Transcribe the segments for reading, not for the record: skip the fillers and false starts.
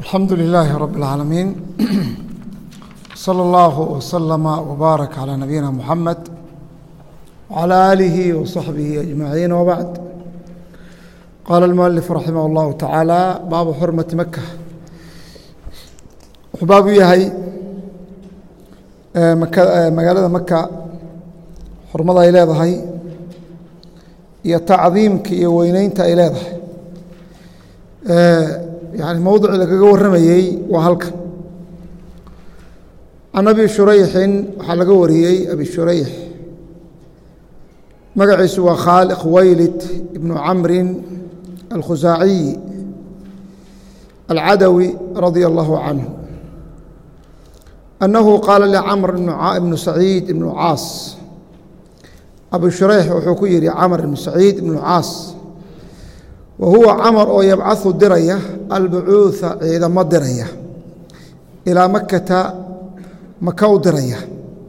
الحمد لله رب العالمين صلى الله وسلم وبارك على نبينا محمد وعلى آله وصحبه أجمعين وبعد. قال المؤلف رحمه الله تعالى باب حرمة مكة وxuu yahay magaalada maka xurmada ay leedahay iyo tacdiimka iyo weyneynta ay leedahay يعني موضوع lagaga waramayay waa halkan عن أبي شريح waxaa laga wariyey أبي شريح magaciisu waa khاaلق خويلد بن عمرو الخزاعي العدوي رضي الله عنه أنه قال لعمر بن سعيد بن عاص أبو شريح wuxuu ku yihi cمر بن سعيد بن عاص وهuوa cمر oo yبcaثu diraya البعuuثa ciidamo diraya إilىa makata maka u diraya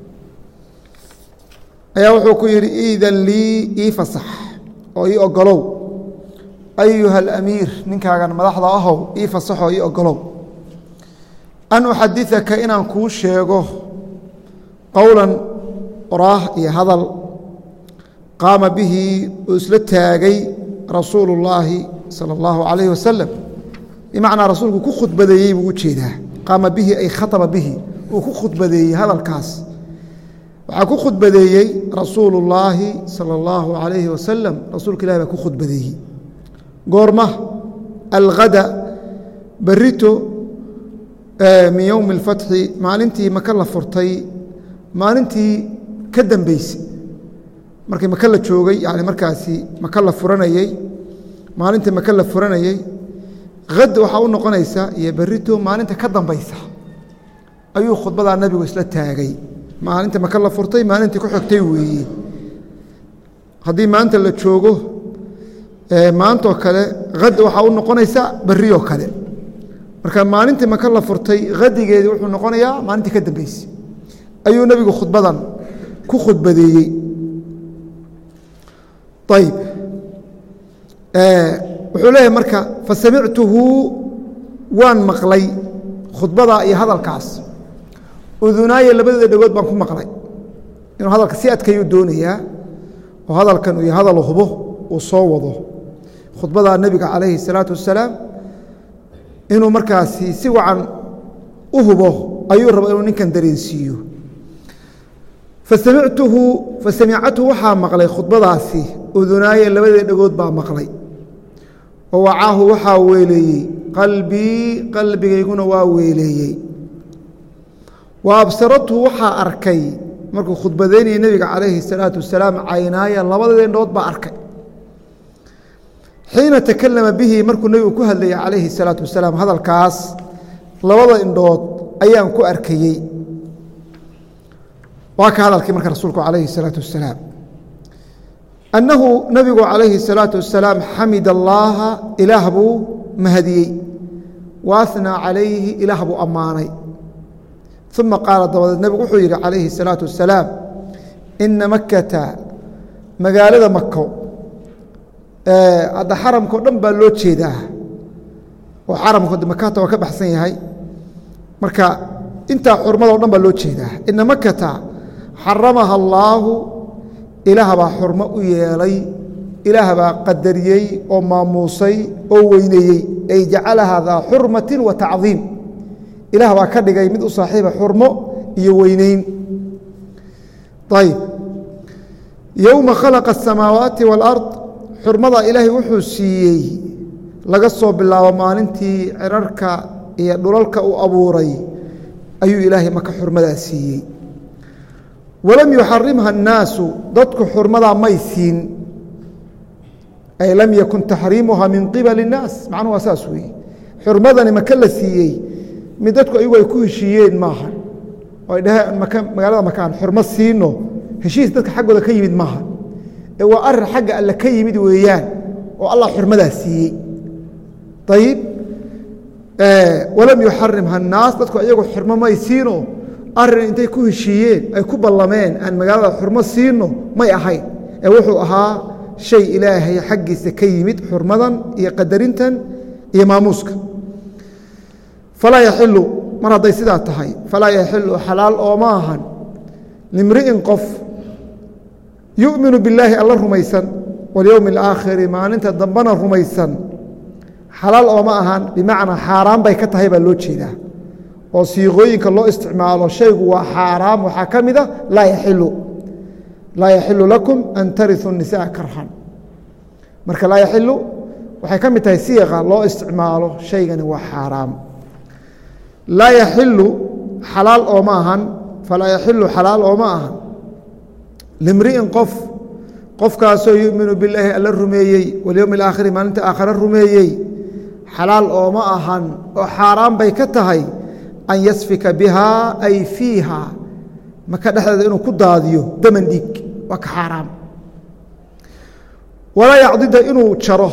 ayaa wuxuu ku yihi iidan lii ii fasax oo ii ogolow أyuha الأmiir ninkaagan madaxda ahow ii fasaxoo ii ogolow an uxadiثaka inaan kuu sheego qowla oraah iyo hadal qaama bihi uu isla taagay rasuulu الlaahi salى الlahu عalayه wasalam bimacnaa rasuulku ku khudbadeeyey buu u jeedaa qaama bihi ay khaطba bihi uu ku khudbadeeyey hadalkaas waxaa ku khudbadeeyey rasuulu الlaahi salى الlahu عalayhi wasalam rasuulka ilahi baa ku khudbadeeyey goorma alghada berito min yowmi اlfatxi maalintii maka la furtay maalintii ka dambeysay markii maka la joogay yani markaasi maka la furanayey maalintii maka la furanayey had waxaa u noqonaysa iyo berito maalinta ka dambeysa ayuu khudbadaa nabigu isla taagay maalinta maka la furtay maalintii ku xigtay weeye haddii maanta la joogo maantoo kale had waxaa u noqonaysa beriyoo kale marka maalintii maka la furtay hadigeedii wuxuu noqonayaa maalintii ka dambeysay ayuu nebigu khudbadan ku khudbadeeyey ayb wuxuu leeyahay marka fasamictuhu waan maqlay khudbadaa iyo hadalkaas udunaaya labadeeda dhegood baan ku maqlay inuu hadalka si adkayuu doonayaa oo hadalkan iyo hadal hubo uu soo wado khudbadaa nebiga calayhi الsalaatu wasalaam inuu markaasi si wacan u hubo ayuu raba inuu ninkan dareensiiyo fasamicathu waxaa maqlay khudbadaasi udunaaya labadeeda dhegood baa maqlay oo wacaahu waxaa weeleeyey qalbii qalbigayguna waa weeleeyey wa absarathu waxaa arkay markuu khudbadeynayay nebiga calayhi الsalaatu wasalaam caynaaya labadeeda indhood baa arkay xiina takalama bihi markuu nebigu ku hadlayay calayhi الsalaatu wasalaam hadalkaas labada indhood ayaan ku arkayey waa ka hadalkii marka rasuulku calayhi الsalaatu wasalaam annahu nabigu calayhi الsalaatu wasalaam xamid allaha ilaah buu mahadiyey wa ahnaa calayhi ilaah buu ammaanay uma qaala dabadeed nebigu wuxuu yihi calayhi الsalaatu wasalaam ina makata magaalada mako hadda xaramkao dhan baa loo jeedaa oo xaramka makata waa ka baxsan yahay marka intaa xurmadao dhan baa loo jeedaa ina makata xaramaha allaahu ilaah baa xurmo u yeelay ilaah baa qadariyey oo maamuusay oo weyneeyey ay jacalahaa daa xurmatin wa tacdiim ilaah baa ka dhigay mid u saaxiiba xurmo iyo weyneyn ayb yowma khalaqa asamaawaati wاlard xurmada ilaahay wuxuu siiyey laga soo bilaabo maalintii cirarka iyo dhulalka uu abuuray ayuu ilaahay maka xurmadaa siiyey walam yuxarimha الnaasu dadku xurmadaa may siin ay lam yakun taxriimuha min qibali الnaas macnuhu waa saas weeye xurmadani maka la siiyey mid dadku ayagu ay ku heshiiyeen maaha oo ay dhaheen magaalada makaan xurmo siino heshiis dadka xaggooda ka yimid maaha waa arin xagga alle ka yimid weeyaan oo allah xurmadaa siiyey ayib walam yuxarimha الnaas dadku ayagu xurmo may siino arin intay ku heshiiyeen ay ku ballameen aan magaalada xurmo siino may ahayn ee wuxuu ahaa shay ilaahay xaggiisa ka yimid xurmadan iyo qadarintan iyo maamuuska falaa yaxilu mar hadday sidaa tahay falaa yaxilu xalaal ooma ahan limri'in qof yu'minu billaahi alla rumaysan walyowmi alaakhiri maalinta dambena rumaysan xalaal ooma ahan bimacnaa xaaraan bay ka tahay baa loo jeedaa oo siiqooyinka loo isticmaalo shaygu waa xaaraam waxaa ka mida laa yaxilu lakum an tariثuu الnisaءa karhan marka laa yaxilu waxay ka mid tahay siiqa loo isticmaalo shaygani waa xaaraam laa yaxilu xalaal ooma ahan falaa yaxilu xalaal ooma ahan limri'in qofkaasoo yu'minu billaahi alla rumeeyey walyowmi alaakhiri maalinta aakhare rumeeyey xalaal ooma ahan oo xaaraan bay ka tahay an yasfika bihaa ay fiiha maka dhexdeeda inuu ku daadiyo daman dhiig waa ka xaaraam walaa yacdida inuu jaro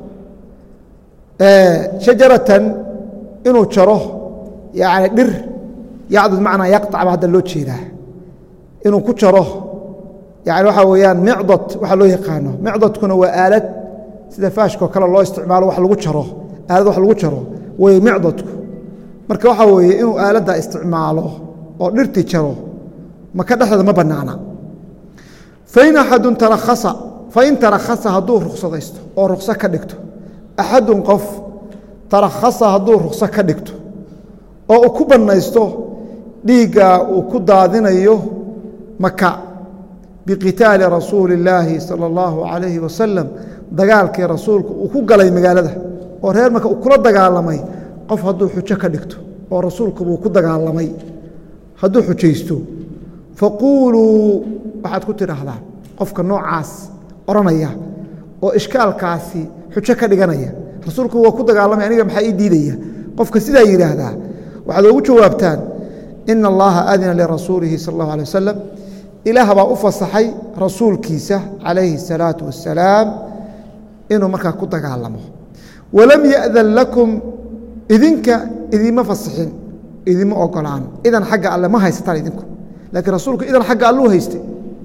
shajaratan inuu jaro yani dhir yacdid macnaa yaqطac ba hadda loo jeedaa inuu ku jaro yani waxaa weeyaan micdad waxaa loo yaqaano micdadkuna waa aalad sida faashkao kale loo isticmaalo wax lagu jaro aalad wax lagu jaro way micdadku marka waxaa weeye inuu aaladda isticmaalo oo dhirti jaro maka dhexdeeda ma banaana fain axadun fain tarakhasa hadduu ruksadaysto oo rukso ka dhigto axadun qof tarakhasa hadduu rukso ka dhigto oo uu ku bannaysto dhiigga uu ku daadinayo maka biqitaali rasuuli illaahi sala allahu calayhi wasalam dagaalkii rasuulku uu ku galay magaalada oo reer maka uu kula dagaalamay qof hadduu xujo ka dhigto oo rasuulkubuu ku dagaalamay hadduu xujaysto faquuluu waxaad ku tidhaahdaan qofka noocaas odhanaya oo ishkaalkaasi xujo ka dhiganaya rasuulku waa ku dagaalamay aniga maxaa ii diidaya qofka sidaa yidhaahdaa waxaad oogu jawaabtaan ina allaha adina lirasuulihi sala allahu alay wasalam ilaah baa u fasaxay rasuulkiisa calayhi الsalaatu wassalaam inuu markaa ku dagaalamo walam ya'dan lakum idinka idima fasixin idima ogolaan idan xagga alle ma haysataan idinku laakiin rasuulku idan xagga alluu haystay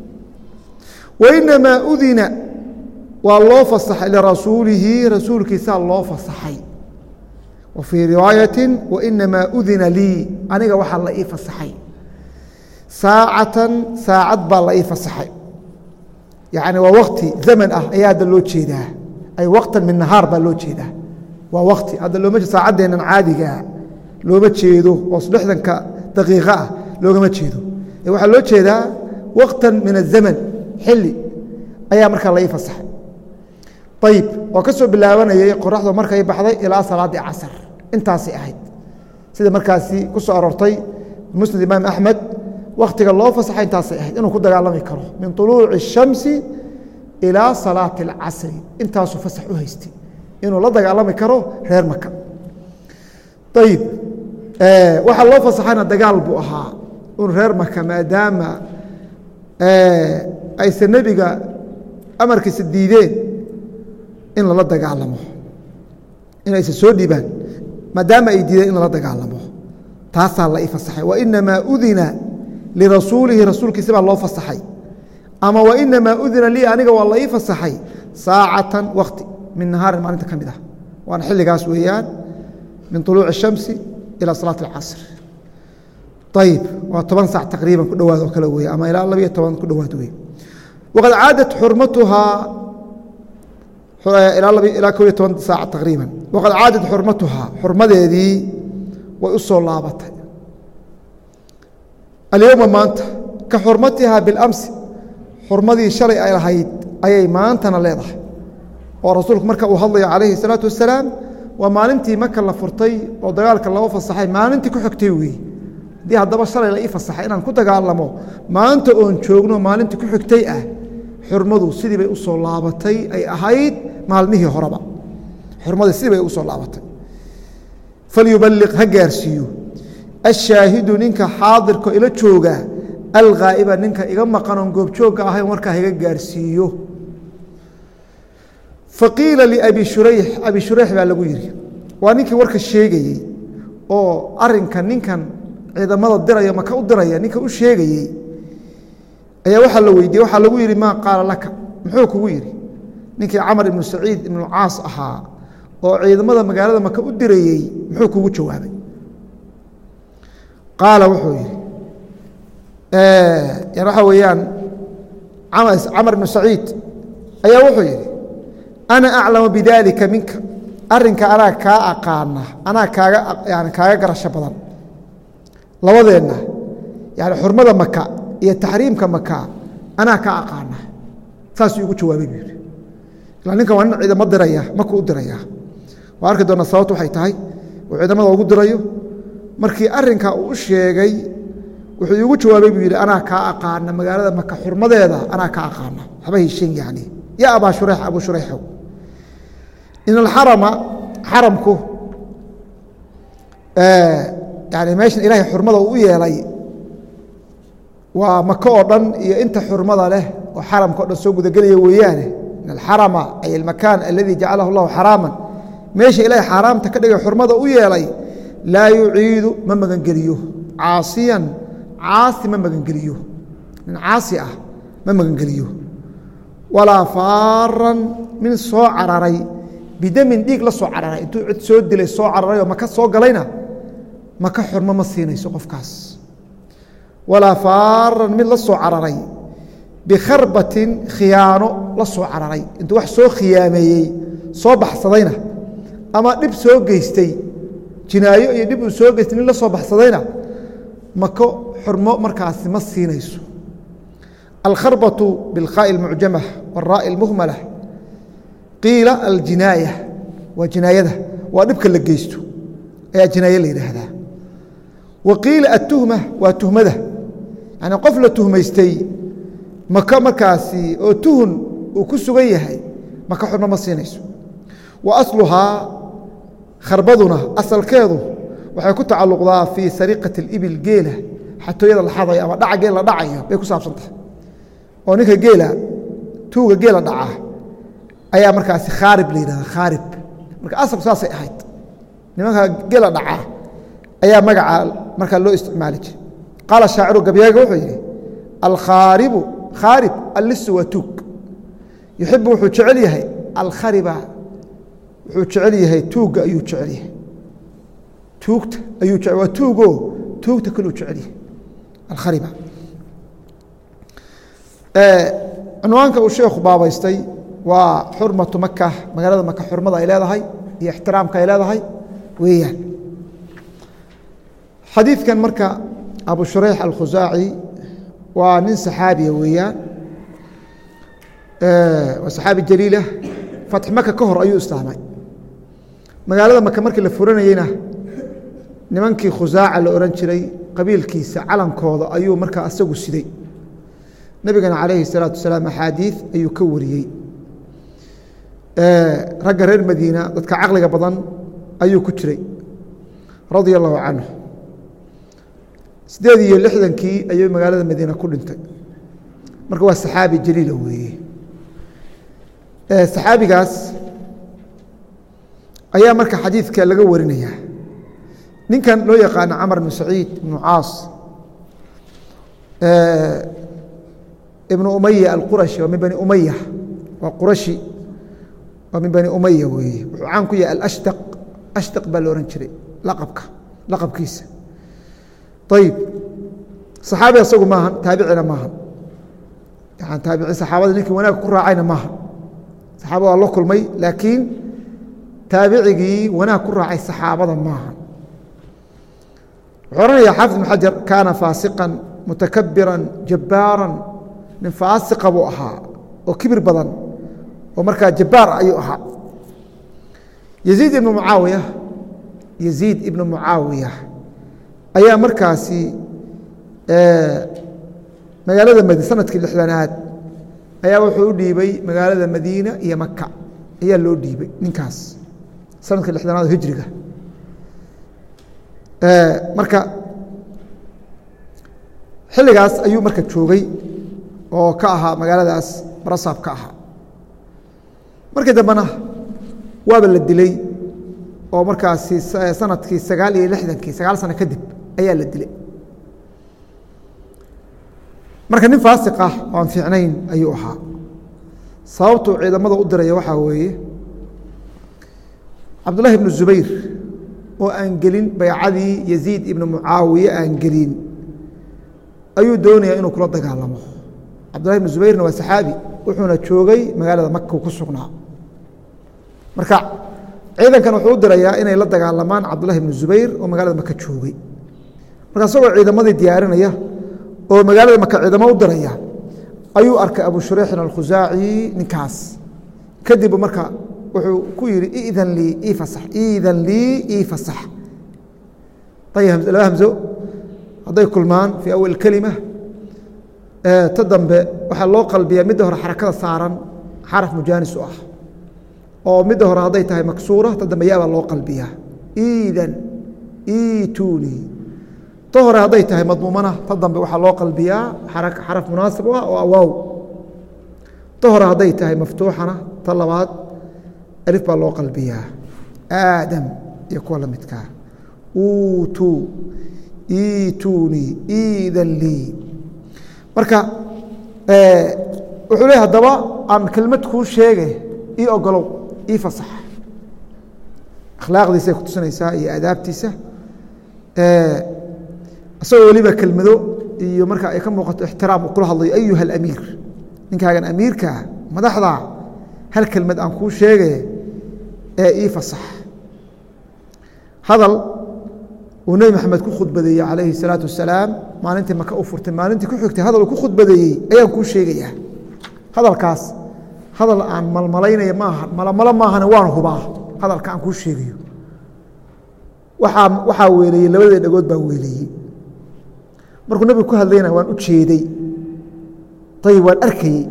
wainamaa udina waa loo fasaxay lirasuulihi rasuulkiisaa loo fasaxay wa fii riwaayati wainamaa udina lii aniga waxaa la ii fasaxay saacatan saacad baa la ii fasaxay yacni waa wakti zaman ah ayaa hadda loo jeedaa ay waqtan min nahaar baa loo jeedaa waa wakti hadda looma jeedo saacaddeennan caadigaa looma jeedo oo 60 daqiiqo ah loogama jeedo waxaa loo jeedaa waqtan min azaman xilli ayaa markaa la ii fasaxay ayib oo ka soo bilaabanayay qoraxdu markay baxday ilaa salaaddii casar intaasay ahayd sida markaasi ku soo aroortay musnad imaam axmed waktiga loo fasaxay intaasay ahayd inuu ku dagaalami karo min طuluuci الshamsi ilaa salaati اlcasri intaasuu fasax u haystay inuu la dagaalami karo reer maka ayib waxaa loo fasaxayna dagaal buu ahaa un reer maka maadaama aysan nebiga amarkiisa diideen in lala dagaalamo in aysan soo dhiibaan maadaama ay diideen in lala dagaalamo taasaa la ii fasaxay wainamaa udina lirasuulihi rasuulkiisa baa loo fasaxay ama wainamaa udina lii aniga waa la ii fasaxay saacatan wakti min nahaarin maalinta ka mid ah waana xilligaas weeyaan min طuluuci الshamsi ilى salaaة اlcasr ayib waa 10 sac taqriiban ku dhowaad oo kale wey ama ilaa 12 ku dhowaad wey waqad caadat xurmatuhaa ilaa 12 saac taqriiban waqad caadat xurmatuhaa xurmadeedii way u soo laabatay alyowma maanta ka xurmatihaa biاlamsi xurmadii shalay ay lahayd ayay maantana leedahay oo rasuulku marka uu hadlayo calayhi الsalaaةu wasalaam waa maalintii maka la furtay oo dagaalka loo fasaxay maalintii ku xigtay weeye haddii haddaba shalay la ii fasaxay inaan ku dagaalamo maanta oon joogno maalintii ku xigtay ah xurmadu sidii bay u soo laabatay ay ahayd maalmihii horeba xurmadii sidii bay u soo laabatay falyubaliq ha gaarsiiyo ashaahidu ninka xaadirka ila jooga alghaa'iba ninka iga maqanoon goobjoogga ahayn markaa higa gaarsiiyo faqiila liabi shurayx abi shurayx baa lagu yidhi waa ninkii warka sheegayey oo arinka ninkan ciidamada diraya maka u diraya ninka u sheegayey ayaa waxaa la weydiiyey waxaa lagu yidhi maa qaala laka muxuu kugu yidhi ninkii camar ibnu saciid ibnu caas ahaa oo ciidamada magaalada maka u dirayey muxuu kugu jawaabay qaala wuxuu yihi yani waxaa weeyaan camar ibnu saciid ayaa wuxuu yihi ana aclamu bidalika minka arrinka anaa kaa aqaana anaa kaaga garasho badan labadeenna yani xurmada maka iyo taxriimka maka anaa kaa aqaana saasuu igu jawaabay buu yihi ilaa ninkan waa nin ciidamo diraya makuu u diraya waa arki doona sababtu waxay tahay uu ciidamada ugu dirayo markii arrinkaa uu u sheegay wuxuu iigu jawaabay buu yidhi anaa kaa aqaana magaalada maka xurmadeeda anaa kaa aqaana waxba heshin yani ya abaa shureyx abu shureyxow in alxarama xaramku yani meeshan ilaahay xurmada uu u yeelay waa maka oo dhan iyo inta xurmada leh oo xaramka o dhan soo gudagelaya weeyaane in alxarama ay almakaan aladii jacalahu allahu xaraaman meesha ilaahay xaaraamta ka dhigay xurmada u yeelay laa yuciidu ma magangeliyo caasiyan caasi ma magangeliyo nin caasi ah ma magangeliyo walaa faaran min soo cararay bidamin dhiig la soo cararay intuu cid soo dilay soo cararay oo maka soo galayna maka xurmo ma siinayso qofkaas walaa faaran mid la soo cararay bikharbatin khiyaano la soo cararay intuu wax soo khiyaameeyey soo baxsadayna ama dhib soo geystay jinaayo iyo dhib uu soo geystay nin la soo baxsadayna mako xurmo markaasi ma siinayso alkharbatu bilkhaa'i اlmucjamah wاlraa'i اlmuhmalah qiila aljinaaya waa jinaayada waa dhibka la geysto ayaa jinaaye la yidhaahdaa wa qiila atuhma waa tuhmada yani qof la tuhmaystay maka markaasi oo tuhun uu ku sugan yahay maka xurmo ma siinayso wa asluhaa kharbaduna asalkeedu waxay ku tacalluqdaa fii sariqati اlibil geela xatooyada la xadayo ama dhaca geel la dhacayo bay ku saabsan tahay oo ninka geela tuuga geela dhaca ayaa markaasi khaarib la yidhahda khaarib marka asalku saasay ahayd nimanka geela dhaca ayaa magaca markaa loo isticmaali jiray qaala shaaciru gabyaaga wuxuu yidhi alkhaaribu khaarib allisu waa tuug yuxibu wuxuu jecel yahay alkhariba wuxuu jecel yahay tuugga ayuu jecel yahay tuugta ayuu waa tuugo tuugta kaluu jecel yahay alkhariba cunwaanka uu sheekhu baabaystay waa xurmatu maka magaalada maka xurmada ay leedahay iyo ixtiraamka ay leedahay weeyaan xadiidkan marka abu shureyx alkhusaaci waa nin saxaabiya weeyaan waa saxaabi jaliilah fatx maka ka hor ayuu islaamay magaalada maka markii la furanayeyna nimankii khusaaca la ohan jiray qabiilkiisa calankooda ayuu markaa asagu siday nebigana calayhi الsalaatu wasalaam axaadiid ayuu ka wariyey ragga reer madiina dadka caqliga badan ayuu ku jiray radia allahu canhu 8 ayuu magaalada madiina ku dhintay marka waa saxaabi jaliila weeye saxaabigaas ayaa marka xadiidka laga warinaya ninkan loo yaqaano camar ibnu saciid ibnu caas ibnu umaya alqurashi waa min bani umaya waa qurashi waa min bani umaya weeye wuxuu caan ku yahay alashtaq ashtaq baa la ohan jiray laqabkiisa ayib saxaabi asagu maahan taabicina maahan yani taabici saxaabada ninkii wanaag ku raacayna maahan saxaaba waa la kulmay laakiin taabicigii wanaag ku raacay saxaabada maahan wuxuu ohanaya xaafid ibn xajar kaana faasiqan mutakabiran jabbaaran nin faasiqa buu ahaa oo kibir badan oo markaa jabbaar ayuu ahaa yaziid ibnu mucaawiya ayaa markaasi magaalada madi sanadkii 6aad ayaa wuxuu u dhiibay magaalada madiina iyo maka ayaa loo dhiibay ninkaas sanadkii 6aad hijriga marka xilligaas ayuu marka joogay oo ka ahaa magaaladaas barasaab ka ahaa markii dambena waaba la dilay oo markaasi sanadkii 9 sano kadib ayaa la dilay marka nin faasiq ah oo aan fiicnayn ayuu ahaa sababtuu ciidamada u diraya waxaa weeye cabdullahi ibnu zubayr oo aan gelin baycadii yaziid ibnu mucaawiye aan gelin ayuu doonayaa inuu kula dagaalamo cabdullahi ibnu zubayrna waa saxaabi wuxuuna joogay magaalada maka ku sugnaa marka ciidankan wuxuu u dirayaa inay la dagaalamaan cabdullahi ibnu zubayr oo magaalada maka joogay marka isagoo ciidamadii diyaarinaya oo magaalada maka ciidamo u diraya ayuu arkay abu shureixin alkhusaaci ninkaas kadib marka wuxuu ku yidhi idan lii ii fasax iidan lii ii fasax ayb laba hamso hadday kulmaan fii awal kelima ta dambe waxaa loo qalbiyaa midda hore xarakada saaran xaraf mujaanis u ah oo midda hore hadday tahay maksuura ta dambe yaabaa loo qalbiyaa iidan iituni ta hore hadday tahay madmuumana ta dambe waxaa loo qalbiyaa xaraf munaasib u ah oo awaaw ta hore hadday tahay maftuuxana ta labaad alif baa loo qalbiyaa aadam iyo kuwa la midkaa uutu iituni iidan lii marka wuxuu leey haddaba aan kelmad kuu sheege ii ogolow ii fasax akhlaaqdiisay ku tusinaysaa iyo aadaabtiisa isagoo weliba kelmado iyo marka ay ka muuqato ixtiraam uu kula hadlayo ayuha alamiir ninkaagan amiirkaa madaxda hal kelmad aan kuu sheege ii fasax hadal uu nebi maxamed ku khudbadeeyey calayhi الsalaatu wasalaam maalintii maka u furtay maalintii ku xigtay hadal uu ku khudbadeeyey ayaan kuu sheegayaa hadalkaas hadal aan malmalaynaya maaha malamalo maahane waan hubaa hadalka aan kuu sheegayo waxaa weeleeyey labadee dhagood baa weeleeyey markuu nebigu ku hadlayna waan u jeeday ayib waan arkayey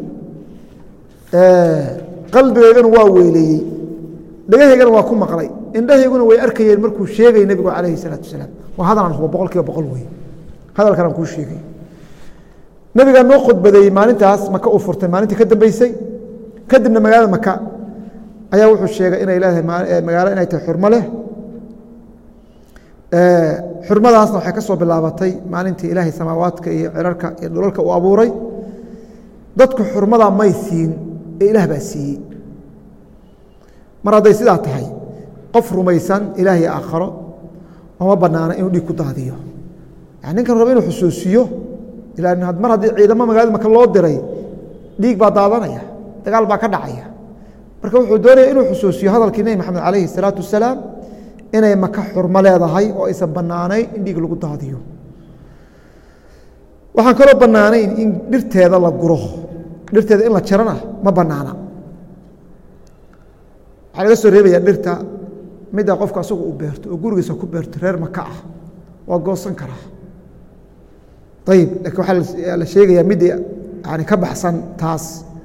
qalbigaygana waa weeleeyey dhagahaygana waa ku maqlay indhahayguna way arkayeen markuu sheegay nebigu calayhi الsalaatu wasalaam waa hadalaan hubo boqol kiiba boqol wey hadalkan aan kuu sheegay nebigaa noo khudbadeeyey maalintaas maka uu furtay maalintii ka dambeysay kadibna magaalada maka ayaa wuxuu sheegay inay leedahay magaalo inay tahay xurmo leh xurmadaasna waxay ka soo bilaabatay maalintii ilaahay samaawaadka iyo cirarka iyo dhulalka uu abuuray dadku xurmadaa may siin ee ilaah baa siiyey mar hadday sidaa tahay qof rumaysan ilaahay aakharo oma banaana inuu dhiig ku daadiyo yani ninkan raba inuu xusuusiyo mar haddii ciidamo magaalada maka loo diray dhiig baa daadanaya dagaal baa ka dhacaya marka wuxuu doonaya inuu xusuusiyo hadalkii nebi maxamed calayhi الsalaatu wasalaam inay maka xurmo leedahay oo aysan banaanayn in dhiig lagu daadiyo waxaan kaloo banaanayn in dhirteeda la guro dhirteeda in la jarana ma banaana waxaa laga soo reebayaa dhirta midda qofka asagu uu beerto oo gurigiisa ku beerto reer maka ah waa goosan karaa ayib laakiin waxaa la sheegayaa midii yani ka baxsan taas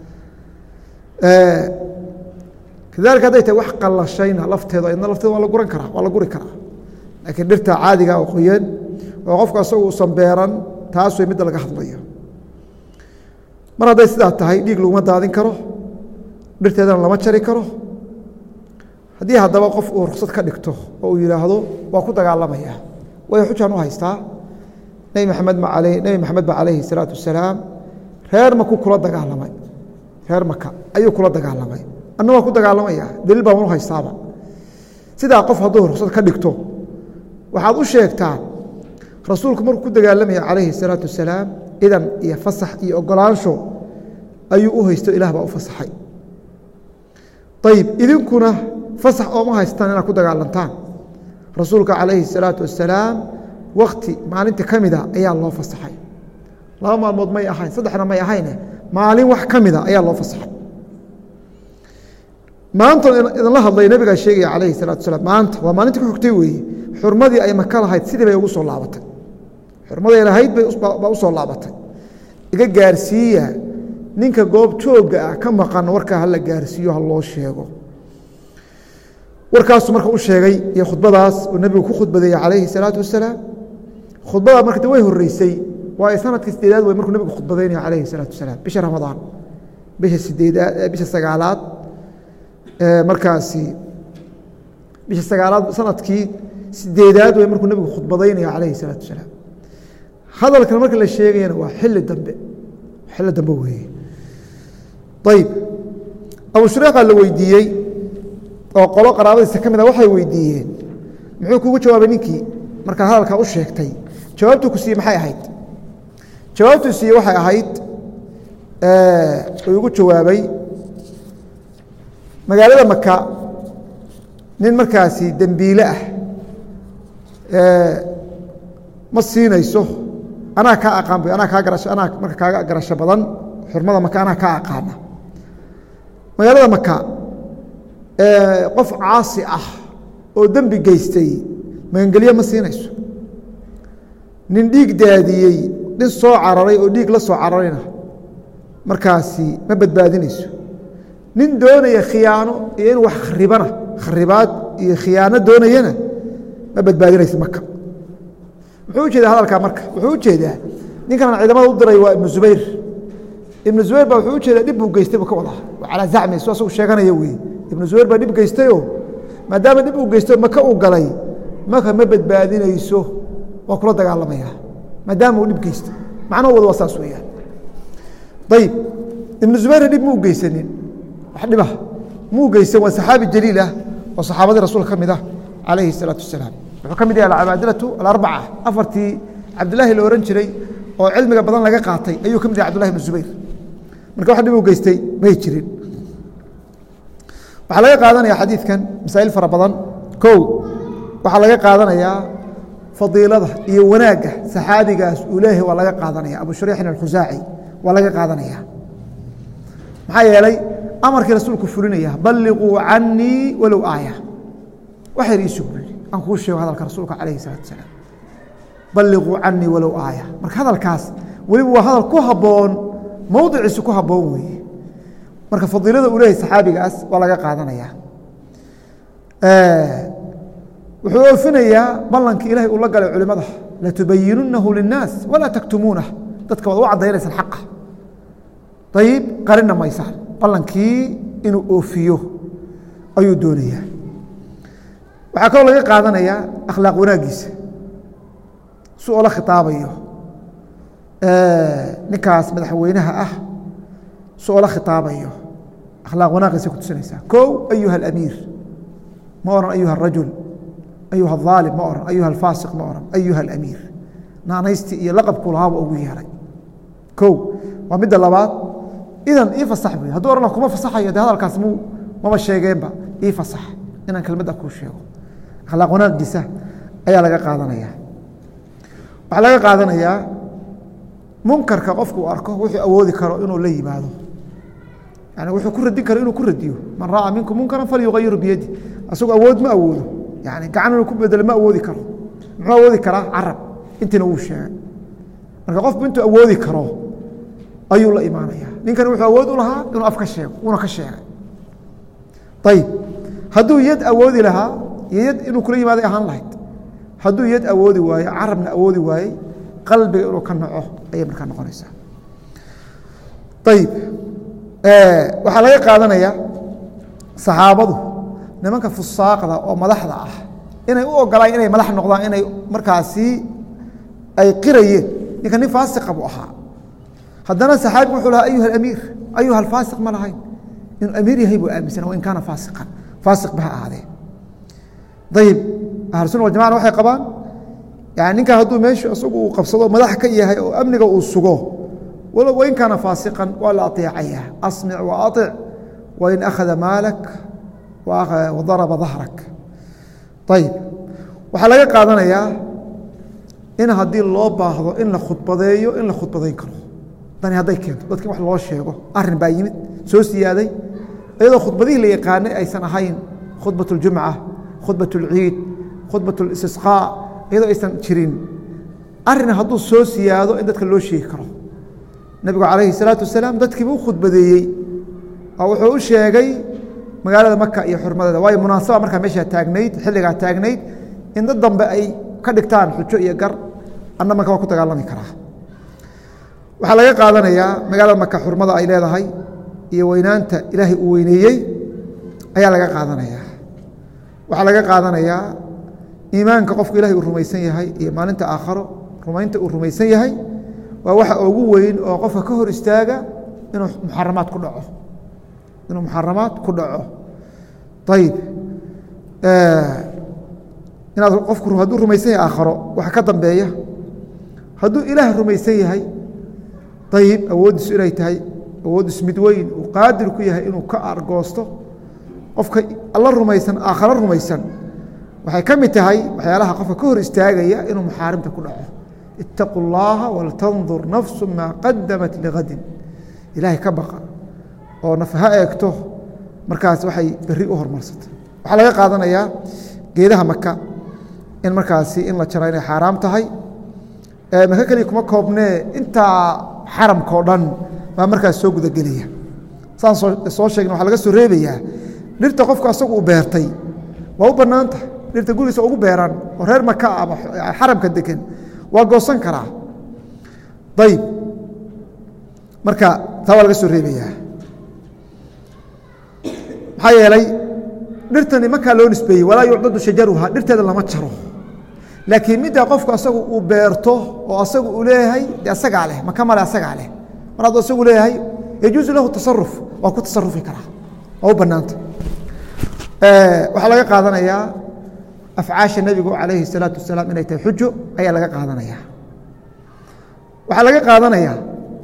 kadalika hadday tahay wax qallashayna lafteeda idna lafteeda waa la guran karaa waa la guri karaa laakiin dhirta caadiga oo qoyan oo qofka asagu uusan beeran taas way midda laga hadlayo mar hadday sidaa tahay dhiig laguma daadin karo dhirteedana lama jari karo haddii haddaba qof uu ruksad ka dhigto oo uu yidhaahdo waa ku dagaalamaya way xujaan u haystaa nebi maxamed ba calayhi الsalaatu wasalaam reer maku kula dagaalamay reer maka ayuu kula dagaalamay anna waa ku dagaalamaya daliil baan u haystaaba sidaa qof hadduu ruksad ka dhigto waxaad u sheegtaan rasuulku markuu ku dagaalamaya calayhi الsalaatu wasalaam idan iyo fasax iyo ogolaansho ayuu u haysto ilaah baa u fasaxay ayib idinkuna fasax ooma haystaan inaad ku dagaalantaan rasuulka calayhi الsalaatu wasalaam wakti maalinta ka mida ayaa loo fasaxay 2 maalmood may ahayn 3na may ahayne maalin wax ka mida ayaa loo fasaxay maanta idinla hadlay nabigaa sheegaya calayhi الsalaatu wasalaam maanta waa maalintii ku xigtay weeye xurmadii ay maka lahayd sidii bay ugu soo laabatay xurmaday lahayd baa u soo laabatay iga gaarsiiya ninka goob joogga ah ka maqan warkaa hala gaarsiiyo ha loo sheego warkaasuu marka u sheegay iyo khudbadaas uu nebigu ku khudbadeeyey calayhi الsalaatu wasalaam khudbadaa marka way horeysay waayo sanadkii 8aad wey markuu nebigu khudbadaynaya calayhi الsalaatu wasalaam bisha ramadaan bisha 9aad markaasi bisha 9aad sanadkii 8aad wey markuu nebigu khudbadaynaya calayhi الsalaatu wasalaam hadalkan marka la sheegayana waa xilli dambe weeye ayib abu shureyxa la weydiiyey oo qolo qaraabadiisa ka mid a waxay weydiiyeen muxuu kugu jawaabay ninkii markaad hadalkaa u sheegtay jawaabtuu ku siiyey maxay ahayd jawaabtuu siiyey waxay ahayd uu igu jawaabay magaalada maka nin markaasi dembiile ah ma siinayso anaa kaa aqaan anaa kaa garasho anaa marka kaaga garasho badan xurmada maka anaa kaa aqaana magaalada maka qof caasi ah oo dembi geystay magangelye ma siinayso nin dhiig daadiyey nin soo cararay oo dhiig la soo cararayna markaasi ma badbaadinayso nin doonaya khiyaano iyo in wax kharibana kharibaad iyo khiyaano doonayana ma badbaadinayso maka muxuu ujeedaa hadalkaa marka wuxuu ujeedaa ninkan ciidamada u diray waa ibnu zubayr baa wuxuu ujeedaa dhib buu geystay buu ka wadaa calaa zacmi su asagu sheeganaya weeye ibnu zubayr baa dhib geystayoo maadaama dhib uu geysto maka uu galay maka ma badbaadinayso waa kula dagaalamaya maadaama uu dhib geysto macnaha wada waa saas weeyaan ayib ibnu zubayrna dhib muu geysanin wax dhibah muu geysan waa saxaabi jaliil ah oo saxaabadii rasuulka ka mid ah calayhi الsalaatu wasalaam wuxuu ka mid yahay alcabaadilatu alarbaca afartii cabdilaahi la ohan jiray oo cilmiga badan laga qaatay ayuu ka mid yahay cabdullahi ibnu zubayr marka wax dhib uu geystay may jirin waxaa laga qaadanaya xadiidkan masaa'il fara badan kow waxaa laga qaadanayaa fadiilada iyo wanaagga saxaabigaas uu leeyahay waa laga qaadanaya abu shureixin alkhusaaci waa laga qaadanaya maxaa yeelay amarkii rasuulku fulinaya balliquu canii walow aaya waxayr ii sug buli aan kuu sheego hadalka rasuulka calayhi salaatu wasalaam balliquu canii walow aaya marka hadalkaas weliba waa hadal ku habboon mowdiciisu ku habboon weeye marka fadiilada uu leeyahay saxaabigaas waa laga qaadanaya wuxuu oofinayaa ballankii ilahay uu la galay culimada latubayinunahu linnaas walaa taktumuunah dadka waad u caddaynaysan xaqa ayib qarina maysaan ballankii inuu oofiyo ayuu doonayaa waxaa kaloo laga qaadanayaa akhlaaq wanaaggiisa si oo la khitaabayo ninkaas madaxweynaha ah si oo la khitaabayo akhlaaq wanaaggiisa ku tusinaysaa kow ayuha alamiir ma oran ayuha arajul ayuha الظaalim ma oran ayuha alfaasiq ma oran ayuha alamiir naanaystii iyo laqabku lahaaba ugu yeeray kow waa midda labaad idan ii fasax buy hadduu oran kuma fasaxayo dee hadalkaas maba sheegeenba ii fasax inaan kelmadda kuu sheego akhlaaq wanaaggiisa ayaa laga qaadanaya waxaa laga qaadanayaa munkarka qofku uu arko wuxuu awoodi karo inuu la yimaado yani wuxuu ku radin karo inuu ku radiyo man ra'aa minkum munkaran falyugayiru biyadi asagu awood ma awoodo yani gacan inuu ku bedelo ma awoodi karo muxuu awoodi karaa carab intiina wuu sheegay marka qofku intuu awoodi karo ayuu la imaanaya ninkan wuxuu awood u lahaa inuu af ka sheego uuna ka sheegay ayib hadduu yad awoodi lahaa iyo yad inuu kula yimaaday ahaan lahayd hadduu yad awoodi waayo carabna awoodi waayey qalbiga inuu ka naco ayay markaa noqonaysaa ayib waxaa laga qaadanaya saxaabadu nimanka fusaaqda oo madaxda ah inay u ogolaan inay madax noqdaan inay markaasi ay qirayeen ninka nin faasiqa buu ahaa haddana saxaabigu wuxuu lahaa ayuha alamiir ayuha alfaasiq ma lahayn inuu amiir yahay buu aaminsana wain kaana faasiqan faasiq ba ha ahaadee ayib ahlu sunna waljamacana waxay qabaan yani ninkan hadduu meeshu isagu uu qabsado madax ka yahay oo amniga uu sugo walow wain kaana faasiqan waa la aطeecaya asmic wa aطic wain akhada maalak wadaraba dahrak ayib waxaa laga qaadanayaa in haddii loo baahdo in la khudbadeeyo in la khudbadayn karo dani hadday keento dadki wax loo sheego arin baa yimid soo siyaaday iyadoo khudbadihii la yaqaanay aysan ahayn khudbaة اljumca khudbaة اlciid khudbaة اlistisqaa iyadoo aysan jirin arin hadduu soo siyaado in dadka loo sheegi karo nebigu calayhi الsalaaةu wasalaam dadkiiba u khudbadeeyey oo wuxuu u sheegay magaalada maka iyo xurmadeeda waayo munaasaba markaa meeshaa taagnayd xilligaa taagnayd in dad dambe ay ka dhigtaan xujo iyo gar anna marka waa ku dagaalami karaa waxaa laga qaadanayaa magaalada maka xurmada ay leedahay iyo weynaanta ilaahay uu weyneeyey ayaa laga qaadanaya waxaa laga qaadanayaa iimaanka qofku ilahay uu rumaysan yahay iyo maalinta aakharo rumaynta uu rumaysan yahay waa waxa ugu weyn oo qofka ka hor istaaga inuu muxaramaad ku dhaco ayib inaad qofku hadduu rumaysan yahay aakharo waxa ka dambeeya hadduu ilaah rumaysan yahay ayib awooddiisu inay tahay awooddiisu mid weyn uu qaadir ku yahay inuu ka argoosto qofka alla rumaysan aakharo rumaysan waxay ka mid tahay waxyaalaha qofka ka hor istaagaya inuu maxaarimta ku dhaco ittaquu اllaha waltandur nafsu maa qadamat ligadin ilaahay ka baqa oo naf ha eegto markaas waxay berri u hormarsatay waxaa laga qaadanayaa geedaha maka in markaasi in la jaro inay xaaraam tahay maka keliya kuma koobnee intaa xaramka oo dhan baa markaas soo gudagelaya saan soo sheegna waxaa laga soo reebayaa dhirta qofku asagu uu beertay waa u bannaan tahay dhirta gurigiisa ugu beeran oo reer maka ama xaramka degan waa goosan karaa ayib marka taa waa laga soo reebayaa maxaa yeelay dhirtani markaa loo nisbeeyey walaa yucdadu shajaruha dhirteeda lama jaro laakiin middaa qofku asagu uu beerto oo asagu uu leeyahay de asagaa leh maka male asagaa leh mar hadduu asagu leeyahay yajuusu lahu tasaruf waa ku tasarufi karaa waa u bannaanta waxaa laga qaadanayaa afcaasha nebigu calayhi الsalaatu wasalaam inay tahay xujo ayaa laga qaadanaya waxaa laga qaadanayaa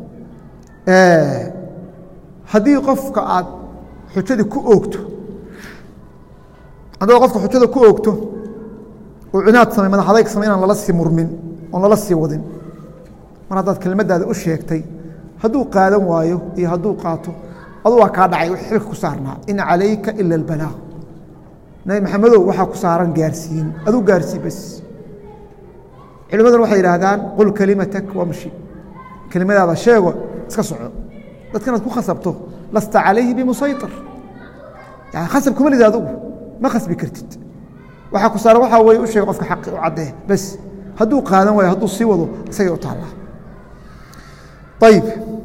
haddii qofka aad xujadii ku oogto haddaba qofka xujada ku oogto uu cinaad samay madax adayg samay inaan lala sii murmin oon lala sii wadin mar haddaad kelmaddaada u sheegtay hadduu qaadan waayo iyo hadduu qaato adu waa kaa dhacay wix xilka ku saarnaa in calayka ila albalaaq nabi maxamedow waxaa ku saaran gaarsiin aduu gaarsii bas culimaduna waxay yidhaahdaan qul kelimatak wamshi kelimadaada sheego iska soco dadka inaad ku khasabto lasta calayhi bimusayطir yani khasab kuma lidi adugu ma khasbi kartid waxaa ku saaran waxaa weye u sheega qofka xaqi u caddee bas hadduu qaadan waayo hadduu sii wado isagay u taallaa ayib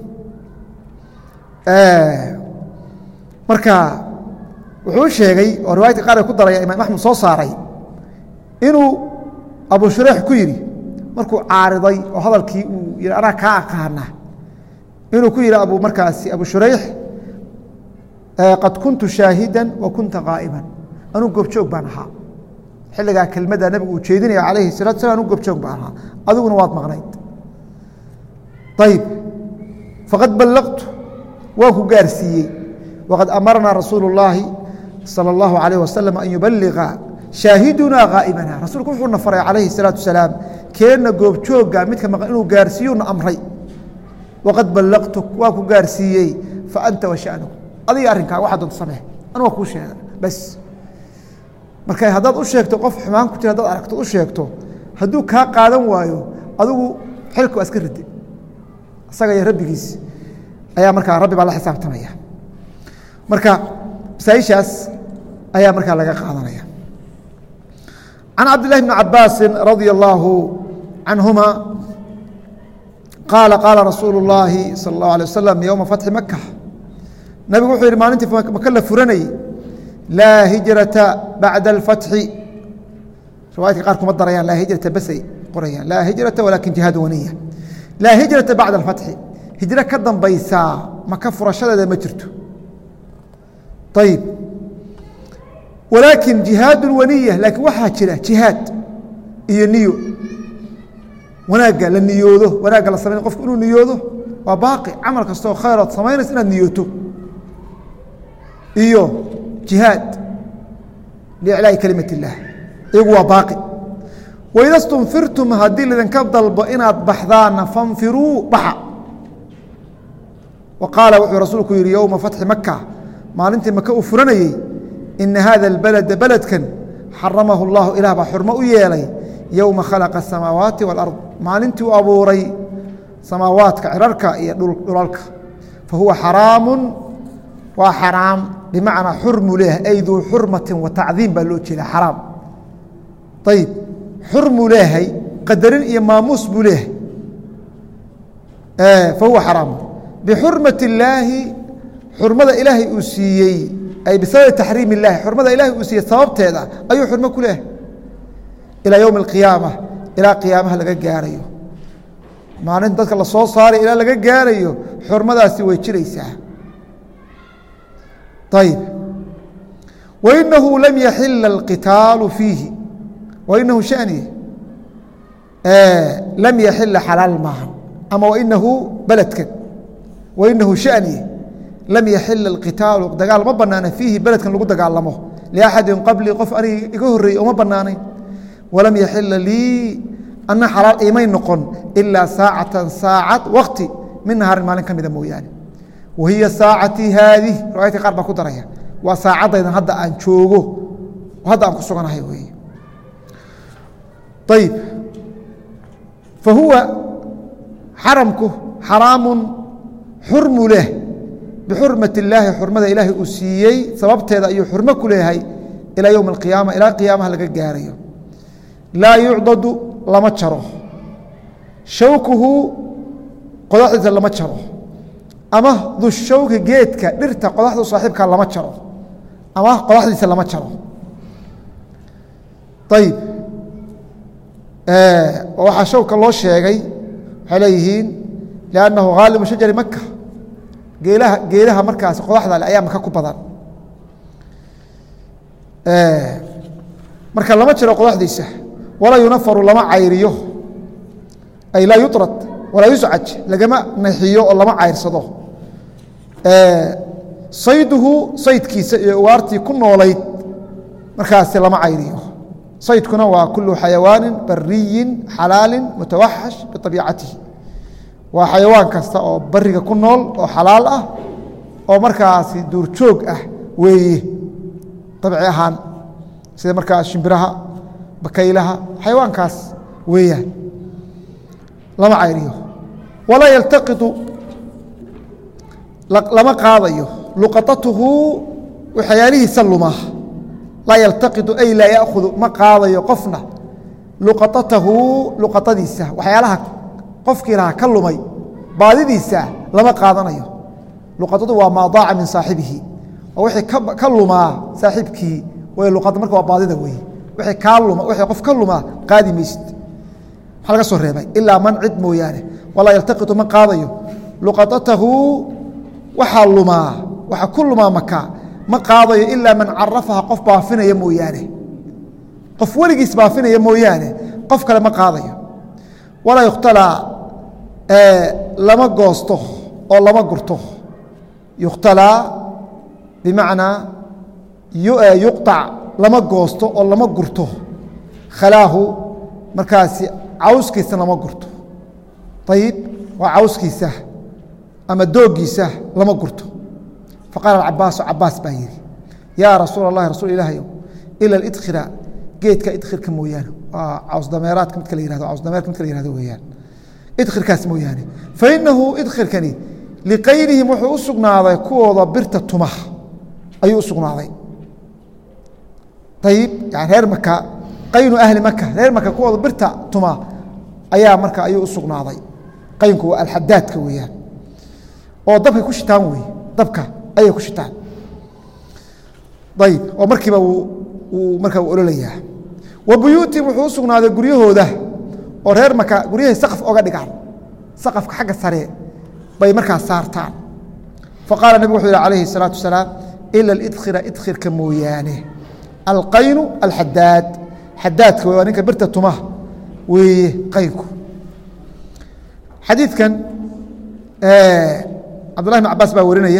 marka wuxuu sheegay oo riwaayadka qaar ku daraya imaam axmed soo saaray inuu abu shureyx ku yidhi markuu caariday oo hadalkii uu yihi anaa kaa aqaana inuu ku yihi markaasi abu shureyx qad kuntu shaahida wa kunta qaa'iban anuu goobjoog baan ahaa xilligaa kelmadda nabigu uu jeedinaya calayhi salatu salam anuu goobjoog baan ahaa adiguna waad maqnayd ayib faqad ballaqtu waan ku gaarsiiyey waqad amarnaa rasuulu اllaahi salى اllahu alayh wasalam an yubaliga shaahidunaa qaa'ibana rasuulku wuxuuna faray calayhi الsalaatu wasalaam keenna goobjoogga midka maqan inuu gaarsiiyuuna amray waqad ballaqtu waan ku gaarsiiyey faanta washanuk adiga arrinkaa waxaa doonta samee anu waa kuu sheega bas marka haddaad u sheegto qof xumaan ku jira hadaad aragto u sheegto hadduu kaa qaadan waayo adigu xilka waa iska ride isaga iyo rabbigiis ayaa markaa rabbi baa la xisaabtamaya marka masaaishaas ayaa markaa laga qaadanaya can cabdillahi bni cabaasi radia allaahu canhuma qaala qaala rasuulu اllaahi salى اllahu alيه wasalam yowma fatxi maka nabigu wuxuu yihi maalintii maka la furanayey laa hijrata bacda alfatxi riwaayadka qaar kuma darayaan laa hijrata basay qorayaan laa hijrata walaakin jihaad waniya laa hijrata bacda alfatxi hijro ka dambaysaa maka furashadeeda ma jirto ayib walaakin jihaadu waniya laakiin waxaa jira jihaad iyo niyo wanaagga la niyoodo wanaagga la samayn qofku inuu niyoodo waa baaqi camal kastoo khayrood samaynaysa inaad niyooto iyo jihaad liiclaa'i kelimat اllah iyagu waa baaqi waida stunfirtum haddii lidinka dalbo inaad baxdaana fanfiruu baxa wa qaala wuxuu rasuulku yihi yowma fatxi maka maalintii maka uu furanayey ina hada اlbalada beledkan xaramahu اllahu ilaah baa xurmo u yeelay yowma khalaqa الsamaawaati wاlard maalintii u abuuray samaawaadka cirarka iyo dhulalka fahuwa xaraamu waa xaraam bimacnaa xurmu leeyahay ay duu xurmati wa tacdiim baa loo jeeda xaraam ayib xurmuu leeyahay qadarin iyo maamuus buu leeyahay fahuwa xaraamu bixurmati illaahi xurmada ilaahay uu siiyey ay bisababi taxriim illaahi xurmada ilahay uu siiyey sababteeda ayuu xurmo ku leeyahay ilaa yowmi alqiyaama ilaa qiyaamaha laga gaarayo maalinta dadka la soo saaray ilaa laga gaarayo xurmadaasi way jiraysaa ayib wainahu lam yaxila alqitaalu fiihi wainahu shani lam yaxila xalaal maaha ama wainahu beledkan wainahu shani lam yaxila اlqitaalu dagaal ma banaana fiihi beledkan lagu dagaalamo liaxadin qablii qof aniga iga horreeyey uma banaanayn walam yaxila lii ana xalaal imay noqon ilaa saacatan saacad wakti min nahaarin maalin ka mida mooyaane wahiya saacatii haadih riwaayadka qaar baa ku daraya waa saacadaydan hadda aan joogo oo hadda aan ku suganahay weeye ayib fahuwa xaramku xaraamu xurmu leh bixurmat illaahi xurmada ilaahay uu siiyey sababteeda ayuu xurmo ku leeyahay ilaa yowmi alqiyaama ilaa qiyaamaha laga gaarayo laa yucdadu lama jaro shawkuhu qodaxdiisa lama jaro ama dushawka geedka dhirta qodaxdu saaxiibka lama jaro ama qodaxdiisa lama jaro ayib waxaa shawka loo sheegay waxay leeyihiin liannahu haalibu shajari maka geedaha markaas qodaxda le ayaa maka ku badan marka lama jiro qodaxdiisa walaa yunafaru lama cayriyo ay laa yuطrad walaa yuscaj lagama naxiyo oo lama cayrsado sayduhu saydkiisa iyo ugaartii ku noolayd markaasi lama cayriyo saydkuna waa kulu xayawaanin bariyin xalaalin mutawaxash biabiicatihi waa xayawaan kasta oo bariga ku nool oo xalaal ah oo markaasi duurjoog ah weeye dabci ahaan sida markaa shimbiraha bakaylaha xayawaankaas weeyaan lama cayriyo walaa yaltaqitu lama qaadayo luqatatuhu waxyaalihiisa luma laa yaltaqitu ay laa yaakudu ma qaadayo qofna luqatatahu luqatadiisa waxyaalaha qofkii lahaa ka lumay baadidiisa lama qaadanayo luqatadu waa maa daaca min saaxibihi waa wixii ka lumaa saaxiibkii way luqada marka waa baadida weeye wixii kaa luma wixii qof ka lumaa qaadi maysid maxaa laga soo reebay ilaa man cid mooyaane walaa yaltaqitu ma qaadayo luqatatahu waxaa lumaa waxa ku lumaa maka ma qaadayo ilaa man carafaha qof baafinaya mooyaane qof weligiis baafinaya mooyaane qof kale ma qaadayo walaa yukhtalaa lama goosto oo lama gurto yukhtalaa bimacnaa yuqطac lama goosto oo lama gurto khalaahu markaasi cawskiisa lama gurto ayib waa cawskiisa ama doogiisa lama gurto faqaala acabaasu cabaas baa yihi yaa rasuul اllahi rasuul ilaahy ila idkhira geedka idkhirka mooyaane waa cawsdameeraadka midka la yihahdo cawsdameerka midka la yihahdo weeyaan idkhirkaas mooyaane fainahu idkhirkani liqaynihim wuxuu u sugnaaday kuwooda birta tuma ayuu u sugnaaday ayib yani reer maka qaynu ahli maka reer maka kuwooda birta tuma ayaa marka ayuu u sugnaaday qaynku waa alxadaadka weeyaan oo dabkay ku shitaan wey dabka ayay ku shitaan ayib oo markiiba markaa uu ololayaa wa buyuutihim wuxuu u sugnaaday guryahooda oo reer maka guryahay saqaf oga dhigaan saqafka xagga sare bay markaa saartaan faqaala nebigu wuxuu yihi calayhi الsalaatu wasalaam ila idkhira idkhirka mooyaane alqaynu alxadaad xadaadka waa ninka birta tuma weeye qaynku xadiidkan cabdullahi bn cabaas baa warinaya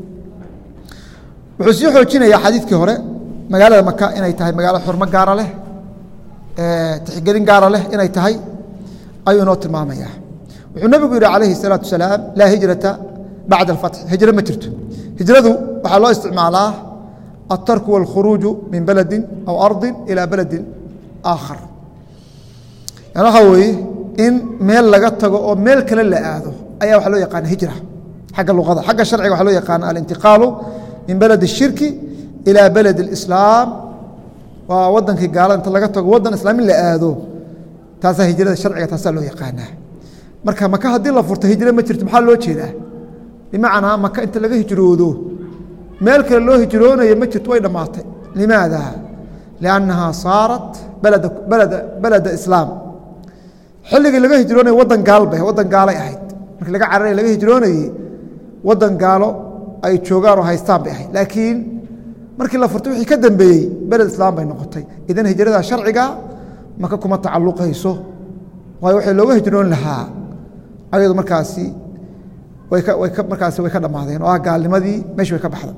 wuxuu sii xoojinaya xadiidkii hore magaalada maka inay tahay magaalo xurmo gaara leh tixgelin gaara leh inay tahay ayuu inoo tilmaamaya wuxuu nebigu yihi calayhi الsalaatu wasalaam laa hijrata bacda اlfatx hijro ma jirto hijradu waxaa loo isticmaalaa altarku wاlkhuruuju min beledi aw ardi ilى beledi aakhar yani waxaa weeye in meel laga tago oo meel kale la aado ayaa waxaa loo yaqaana hijra xagga luqada xagga sharciga waxaa loo yaqaana alintiqaalu min beled الshirki ilى beled اlislaam waa wadankii gaalada inta laga tago wadan islaam in la aado taasaa hijrada sharciga taasaa loo yaqaanaa marka maka haddii la furto hijro ma jirto maxaa loo jeedaa bimacnaa maka inta laga hijroodo meel kale loo hijroonayo ma jirto way dhammaatay limaada liannahaa saarat beleda islaam xilligii laga hijroonayay wadan gaalba wadan gaalay ahayd markii laga cararay laga hijroonayey wadan gaalo ay joogaan oo haystaan bay ahayd laakiin markii la furtay wixii ka dambeeyey beled islaam bay noqotay idan hijrada sharciga maka kuma tacalluqayso waayo waxay looga hijroon lahaa ayadu markaasi way ka dhamaadeen oo ah gaalnimadii meesha way ka baxday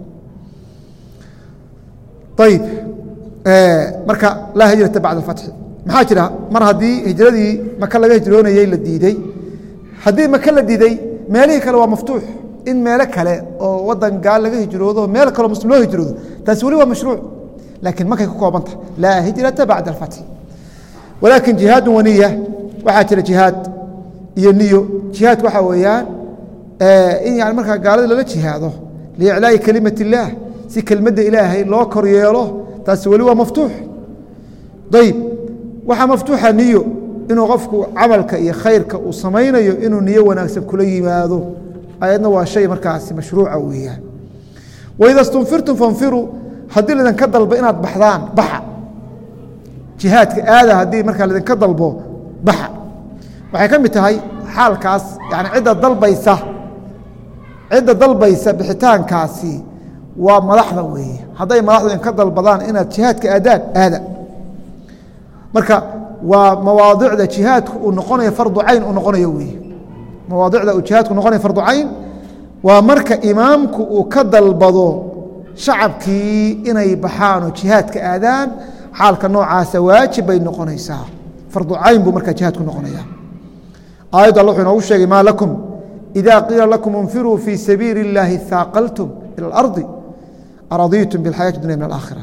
ayib marka laa hijrata bacda alfatxi maxaa jira mar haddii hijradii maka laga hijroonayey la diiday haddii maka la diiday meelihii kale waa maftuux in meelo kale oo wadan gaal laga hijroodo meel kaleo muslim loo hijroodo taasi weli waa mashruuc laakiin markay ku koobanta laa hijrata bacda alfatxi walaakin jihaadu waniya waxaa jira jihaad iyo niyo jihaadku waxaa weeyaan in yani markaa gaalada lala jihaado liiclaa'i kelimat illaah si kelmadda ilaahay loo kor yeelo taasi weli waa maftuux ayib waxaa maftuuxa niyo inuu qofku camalka iyo khayrka uu samaynayo inuu niyo wanaagsan kula yimaado ayadna waa shay markaasi mashruuca weeyaan waida stunfirtum fanfiruu haddii laydinka dalbo inaad baxdaan baxa jihaadka aada haddii markaa laydinka dalbo baxa waxay ka mid tahay xaalkaas yani cidda dalbaysa bixitaankaasi waa madaxda weeye hadday madaxdu idinka dalbadaan inaad jihaadka aadaan aada marka waa mawaadicda jihaadku uu noqonayo fardu cayn uu noqonayo weeye mawaadicda uu jihaadku noqonayo fardu cayn waa marka imaamku uu ka dalbado shacabkii inay baxaan oo jihaadka aadaan xaalka noocaasa waajib bay noqonaysaa fardu cayn buu markaa jihaadku noqonaya aayaddu alla wuxuu inoogu sheegay maa lakum ida qiila lakum infiruu fii sabiili اllaahi haaqaltum ilى اlardi aradiitum biاlxayaati dunya min alaakhira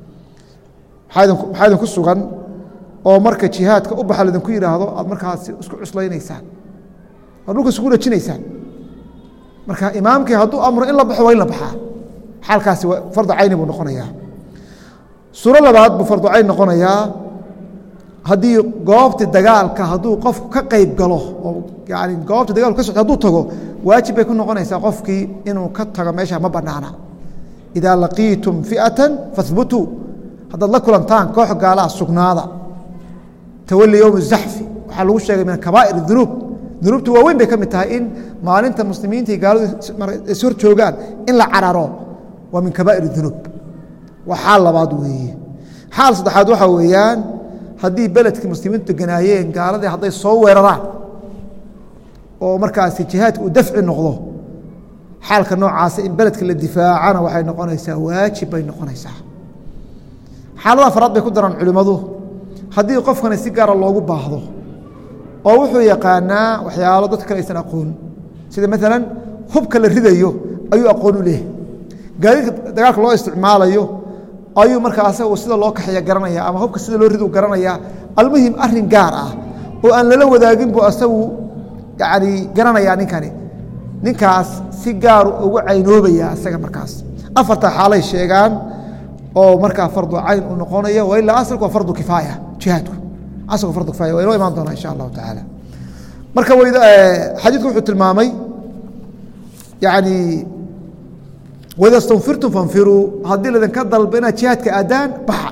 maxaa idinku sugan oo marka jihaadka u baxa laydinku yidhaahdo aad markaasi isku cuslaynaysaan aad dhulka isku dhajinaysaan marka imaamkii hadduu amro in la baxo waa in la baxaa xaalkaasi fardu cayni buu noqonayaa suuro labaad buu fardu cayn noqonayaa haddii goobta dagaalka hadduu qofku ka qayb galo oo yani goobta dagaalku ka socto hadduu tago waajib bay ku noqonaysaa qofkii inuu ka tago meesha ma banaana idaa laqiitum fi'atan fahbutuu haddaad la kulantaan koox gaalaha sugnaada tawali yowm zaxfi waxaa lagu sheegay min kabaa'ir dunuub dunuubta waaweyn bay ka mid tahay in maalinta muslimiinta iyo gaaladu is hor joogaan in la cararo waa min kabaa'ir dunuub waa xaal labaad weeye xaal saddexaad waxaa weeyaan haddii beledkii muslimiintu deganaayeen gaaladii hadday soo weeraraan oo markaasi jihaadka uu dafci noqdo xaalka noocaasa in beledka la difaacana waxay noqonaysaa waajib bay noqonaysaa xaalada afraad bay ku daraan culimmadu haddii qofkani si gaara loogu baahdo oo wuxuu yaqaanaa waxyaalo dadka kale aysan aqoon sida maalan hubka la ridayo ayuu aqoon u leehay gaadiidka dagaalka loo isticmaalayo ayuu markaa asagu sida loo kaxeeya garanaya ama hubka sida loo ridu garanaya almuhim arin gaar ah oo aan lala wadaagin buu asagu yani garanaya ninkaas si gaaru ugu caynoobaya asaga markaas afarta xaalay sheegaan oo markaa fardu cayn uu noqonaya wa ilaa asalku waa fardu kifaaya jihaadku asalku fardu kifaaya waa inoo imaan doonaa insha allahu tacaala marka xadiidku wuxuu tilmaamay yani wida stunfirtum fanfiruu haddii laydinka dalbo inaad jihaadka aadaan baxa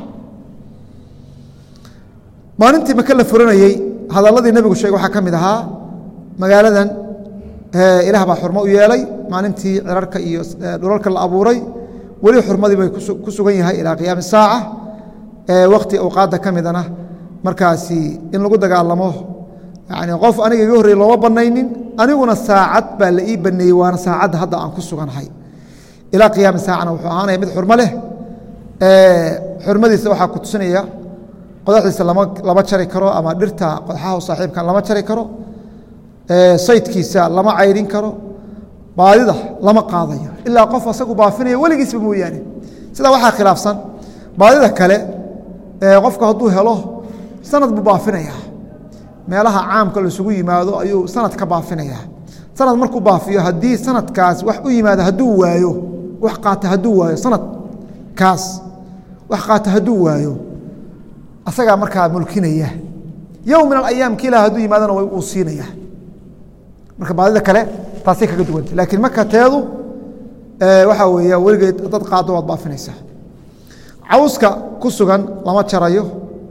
maalintii maka la furanayey hadalladii nebigu sheegay waxaa ka mid ahaa magaaladan ilaah baa xurmo u yeelay maalintii cirarka iyo dhulalka la abuuray weli xurmadii bay ku sugan yahay ilaa qiyaami saaca wakti awqaadda ka midana markaasi in lagu dagaalamo yani qof aniga iga horreyey looma banaynin aniguna saacad baa la ii baneeyey waana saacadda hadda aan ku suganahay ilaa qiyaami saacana wuxuu ahaanaya mid xurmo leh xurmadiisa waxaa ku tusinaya qodaxdiisa lama jari karo ama dhirta qodaxaha saaxiibka lama jari karo saydkiisa lama cayrin karo baadida lama qaadayo ilaa qof asagu baafinaya weligiisba mooyaane sidaa waxaa khilaafsan baadida kale qofku hadduu helo sanad buu baafinaya meelaha caamka laisugu yimaado ayuu sanad ka baafinaya sanad markuu baafiyo haddii sanadkaas wax u yimaado hadduu waayo wax qaata hadduu waayo sanadkaas wax qaata hadduu waayo asagaa markaa mulkinaya yowm min alayaam kiila hadduu yimaadona way uu siinaya marka baadida kale taasay kaga duwanta laakiin marka teedu waxaa weeya weligeed dad qaado waad baafinaysaa cawska ku sugan lama jarayo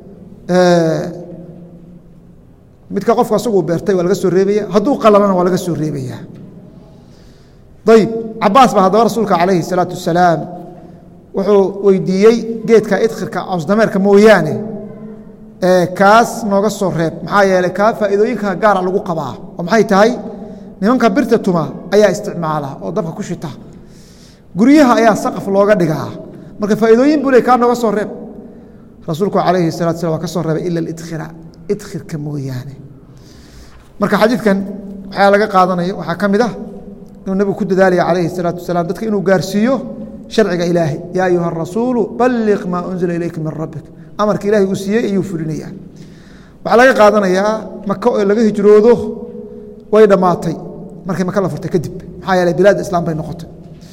midka qofka asaguu beertay waa laga soo reebaya hadduu qalalana waa laga soo reebaya ayib cabaas baa haddaba rasuulka calayhi الsalaatu wasalaam wuxuu weydiiyey geedka idkhirka cawsdameerka mooyaane kaas nooga soo reeb maxaa yeelay kaa faa'iidooyinka gaara lagu qabaa oo maxay tahay nimanka birta tuma ayaa isticmaala oo dabka ku shita guryaha ayaa saqaf looga dhigaa marka faa'iidooyin buu leeyahay kaa nooga soo reeb rasuulku calayhi salaatu wasalaam waa ka soo reebay ila idkhira idkhirka mooyaane marka xadiidkan waxaa laga qaadanayo waxaa ka mid ah inuu nabigu ku dadaalaya calayhi salaatu wasalaam dadka inuu gaarsiiyo sharciga ilaahay yaa ayuha rasuulu balliq maa unzila ilayka min rabbik amarka ilaahay uu siiyey ayuu fulinayaa waxaa laga qaadanayaa maka oo laga hijroodo way dhammaatay markay maka la furtay kadib maxaa yeelay bilaadda islaam bay noqotay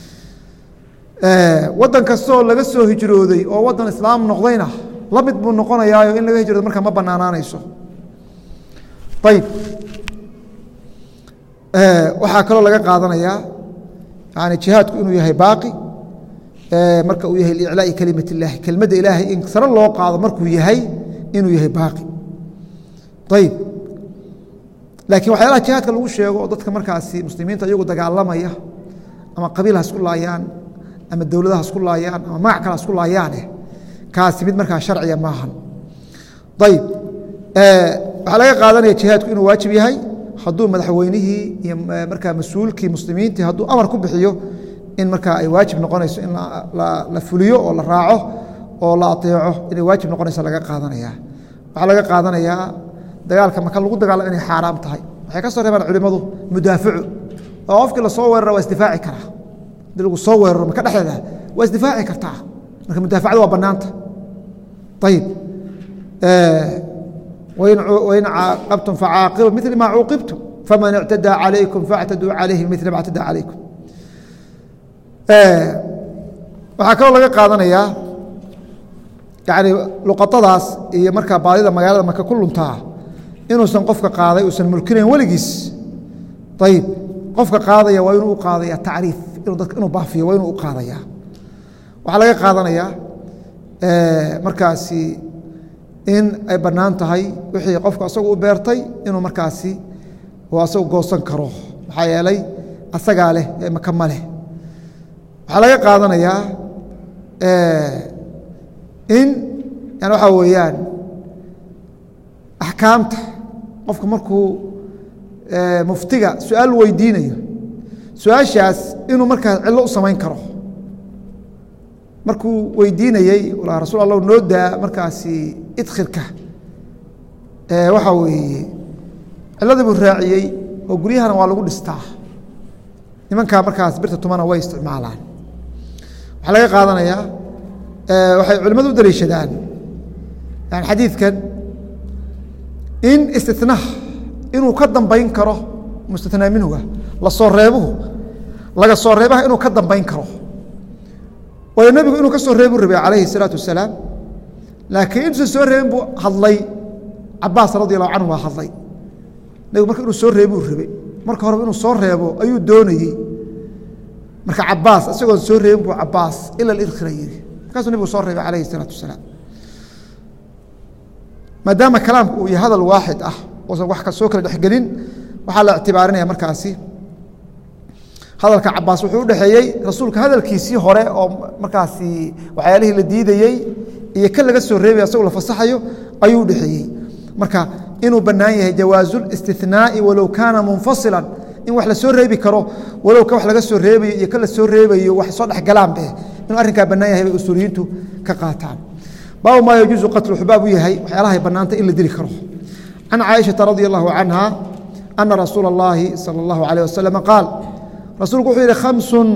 waddan kastoo laga soo hijrooday oo waddan islaam noqdayna la mid buu noqonayaayo in laga hijroodo markaa ma bannaanaanayso ayib waxaa kaloo laga qaadanayaa yani jihaadku inuu yahay baaqi marka uu yahay liiclaa'i kelimat illaahi kelmadda ilaahay in sare loo qaado markuu yahay inuu yahay baaqi ayib laakiin waxyaalaha jihaadka lagu sheego oo dadka markaasi muslimiinta iyagu dagaalamaya ama qabiil ha isku laayaan ama dowladaha isku laayaan ama magac kale ha isku laayaane kaasi mid markaa sharciya maahan ayib waxaa laga qaadanaya jihaadku inuu waajib yahay hadduu madaxweynihii iyo markaa mas-uulkii muslimiintii hadduu amar ku bixiyo in markaa ay waajib noqonayso in la fuliyo oo la raaco oo la ateeco inay waajib noqonayso laga qaadanaya waxaa laga qaadanayaa dagaalka maka lagu dagaalamo inay xaaraam tahay waxay ka soo reebaan culimmadu mudaafacu oo qofkii lasoo weerara waa isdifaaci karaa haddii lagu soo weeraro maka dhexdeeda waa isdifaaci kartaa marka mudaafacadu waa bannaanta ayib wain caaqabtum facaaqibu mil ma cuuqibtum faman ictadaa calaykum faاctaduu calayhi mila ma اctadaa calaykum waxaa kaloo laga qaadanayaa yani luqadadaas iyo markaa baadida magaalada maka ku luntaa inuusan qofka qaaday uusan mulkinayn weligiis ayib qofka qaadaya waa inuu u qaadaya tacriif inuu baafiyo waa inuu u qaadaya waxaa laga qaadanayaa markaasi in ay bannaan tahay wixii qofka asagu u beertay inuu markaasi uu asagu goosan karo maxaa yeelay asagaa leh ee maka ma leh waxaa laga qaadanayaa in yani waxaa weeyaan axkaamta qofka markuu muftiga su-aal weydiinayo su-aashaas inuu markaas cillo u samayn karo markuu weydiinayey rasul allah noo daa markaasi idkhirka waxaa weeye cilladii buu raaciyey oo guryahana waa lagu dhistaa nimankaa markaas birta tumana way isticmaalaan waxaa laga qaadanayaa waxay culimmadu u daliishadaan yani xadiidkan in istinaha inuu ka dambayn karo mustathnaa minhuga lasoo reebuhu laga soo reebaha inuu ka dambayn karo waayo nebigu inuu ka soo reebu rabay calayhi الsalaatu wasalaam laakiin intuusan soo reebin buu hadlay cabaas radi allahu canhu waa hadlay nebigu marka inuu soo reebuu rabay marka horeba inuu soo reebo ayuu doonayey marka cabaas isagoon soo reebin buu cabaas ila idkhira yiri markaasuu nebigu soo reebay calayhi الsalaatu wasalaam maadaama kalaamku uu yahay hadal waaxid ah oosan wax ka soo kala dhexgelin waxaa la ictibaarinaya markaasi hadalka cabaas wuxuu u dhexeeyey rasuulka hadalkiisii hore oo markaasi waxyaalihii la diidayey iyo kan laga soo reebay asagoo la fasaxayo ayuu u dhexeeyey marka inuu bannaan yahay jawaazuاlاstinaa'i walow kaana munfasilan in wax la soo reebi karo walow ka wax laga soo reebayo iyo kan la soo reebayo wax soo dhexgalaanbe inuu arrinkaa bannaan yahay bay usuuliyiintu ka qaataan baabu maa yajuuzu qatlu xubaab u yahay waxyaalahay bannaanta in la dili karo can caaishaةa radi allahu canha ana rasuula اllahi salى اllahu عalيه wasalam qaal rasuulku wuxuu yidhi khamsun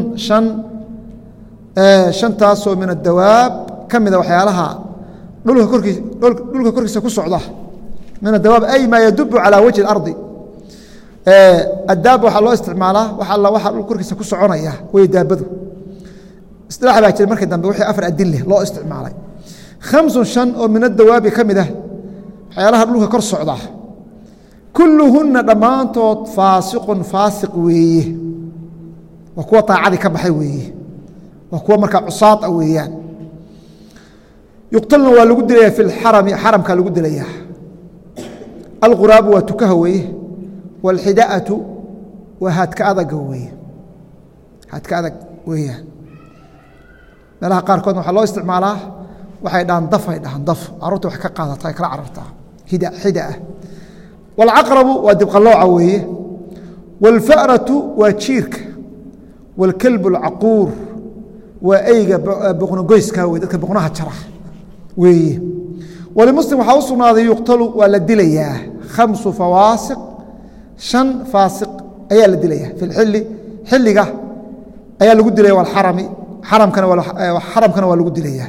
shantaasoo min adawaab ka mida waxyaalaha dhulka korkiisa ku socda min adawaab ay maa yadubu calaa wajhi اlardi adaab waxaa loo isticmaalaa wax alla waxa dhulka korkiisa ku soconaya way daabadu isilaax baa jira markii dambe wixii afar adin leh loo isticmaalay khamsun shan oo min adawaabi ka mid ah waxyaalaha dhulka kor socda kulluhunna dhammaantood faasiqun faasiq weeye waa kuwa aacadii ka baxay weeye waa kuwa markaa cusaada weeyaan yuqtalna waa lagu dilaya fi اxarami xaramkaa lagu dilaya alquraabu waa tukaha weeye wاlxidaatu waa haadka adaga weeye haadka adag weeyaan meelaha qaarkoodna waxaa loo isticmaalaa waxay dhahan daf ay dhahan daf caruurta wax ka qaadata ay kala carartaa xida ah walcaqrabu waa dibqalooca weeye walfa'ratu waa jiirka walkalbu alcaquur waa eyga boqnogoyska wey dadka boqnaha jara weeye walimuslim waxaa u sugnaaday yuqtalu waa la dilayaa 5 fawaasiq 5 faasiq ayaa la dilayaa fi lxili xiliga ayaa lagu dilaya walxarami xaramkana waa lagu dilayaa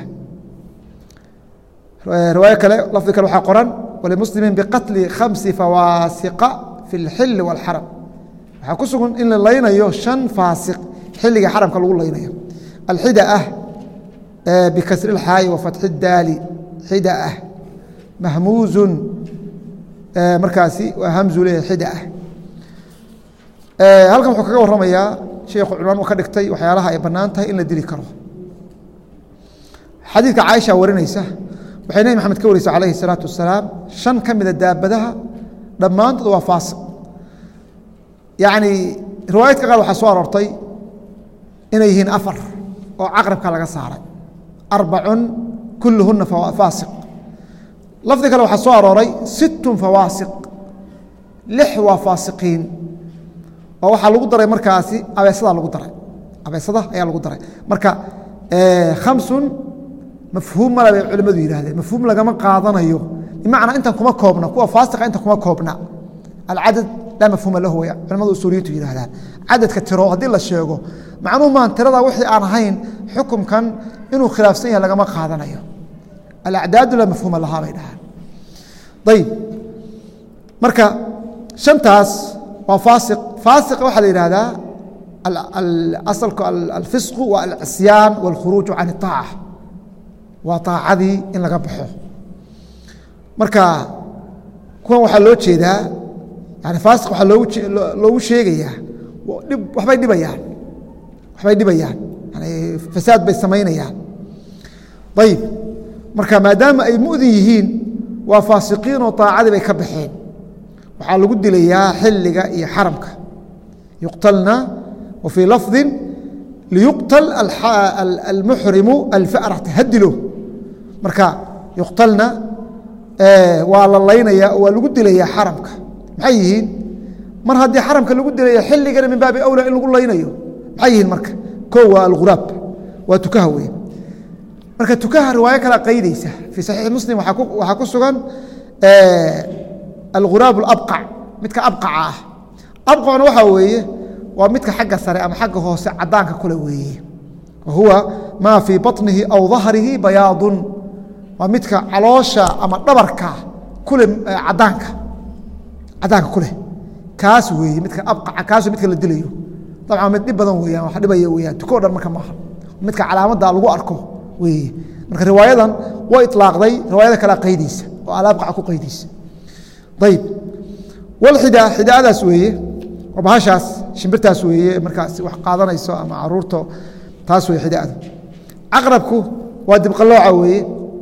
riwaayo kale lafdi kale waxaa qoran walimuslimin biqatli 5 fawaasiqa fi اlxili wاlxaram waxaa ku sugan in la laynayo 5 faasiq xiliga xaramka lagu laynayo alxida ah bikasri اlxaayi wafatxi اdaali xida ah mahmuuzun markaasi waa hamzu leeyahay xida ah halkan wuxuu kaga warramayaa sheekhu cunwaan uu ka dhigtay waxyaalaha ay bannaan tahay in la dili karo xadiidka caaisha warinaysa waxay nebi maxamed ka wariysa calayhi الsalaatu wasalaam 5 ka mida daabadaha dhammaantood waa faasiq yacni riwaayadka qaar waxaa soo aroortay inay yihiin 4 oo caqrabka laga saaray 4 kulluhuna faasiq lafdi kale waxaa soo arooray 6 fawaasiq 6 waa faasiqiin oo waxaa lagu daray markaasi abeesadaa lagu daray abeesada ayaa lagu daray marka 5 mafhuum male bay culimmadu yidhahdeen mafhuum lagama qaadanayo bimacnaa intan kuma koobna kuwa faasiqa intan kuma koobna alcadad laa mafhuuma lahu way culimmadu usuuliyintu yidhahdaan cadadka tiro haddii la sheego macnuhu maan tirada wixii aan ahayn xukumkan inuu khilaafsan yahay lagama qaadanayo alacdaadu laa mafhuuma lahaa bay dhahaan ayib marka 5taas waa faasiq faasiqa waxaa la yidhahdaa asalku alfisqu waa alcisyaan wاlkhuruuju can الطaaca waa طaacadii in laga baxo marka kuwan waxaa loo jeedaa yani faasiq waxaa loogu sheegayaa waxbay dhibayaan yani fasaad bay samaynayaan ayib marka maadaama ay mu'din yihiin waa faasiqiin oo طaacadii bay ka baxeen waxaa lagu dilayaa xiliga iyo xaramka yuqtalna wa fii lafdi liyuqtal almuxrimu alfa'rata hadilo marka yuqtalna waa la laynaya waa lagu dilayaa xaramka maxay yihiin mar haddii xaramka lagu dilaya xilligana min baabi awla in lagu laynayo maxay yihiin marka koo waa alguraab waa tukaha wey marka tukaha riwaayo kala qaydaysa fii saxiixi muslim waxaa ku sugan alguraab alabqac midka abqaca ah abqacna waxaa weeye waa midka xagga sare ama xagga hoose cadaanka kule weeye wahuwa maa fii baطnihi aw dahrihi bayaadun waa midka caloosha ama dhabarka kule cadaanka kuleh kaas weeye midka abqaca kaasu midka la dilayo dabcan mid dhib badan weeyaan wax dhibaya weeyaan tuko dhan marka maaha midka calaamadda lagu arko weeye marka riwaayadan waa iطlaaqday riwaayada kala qaydaysa oo alabqaca ku qaydaysa ayib walxida xidaadaas weeye waa bahashaas shimbirtaas weeye markaas wax qaadanayso ama caruurto taas weye xidaadu caqrabku waa dibqalooca weeye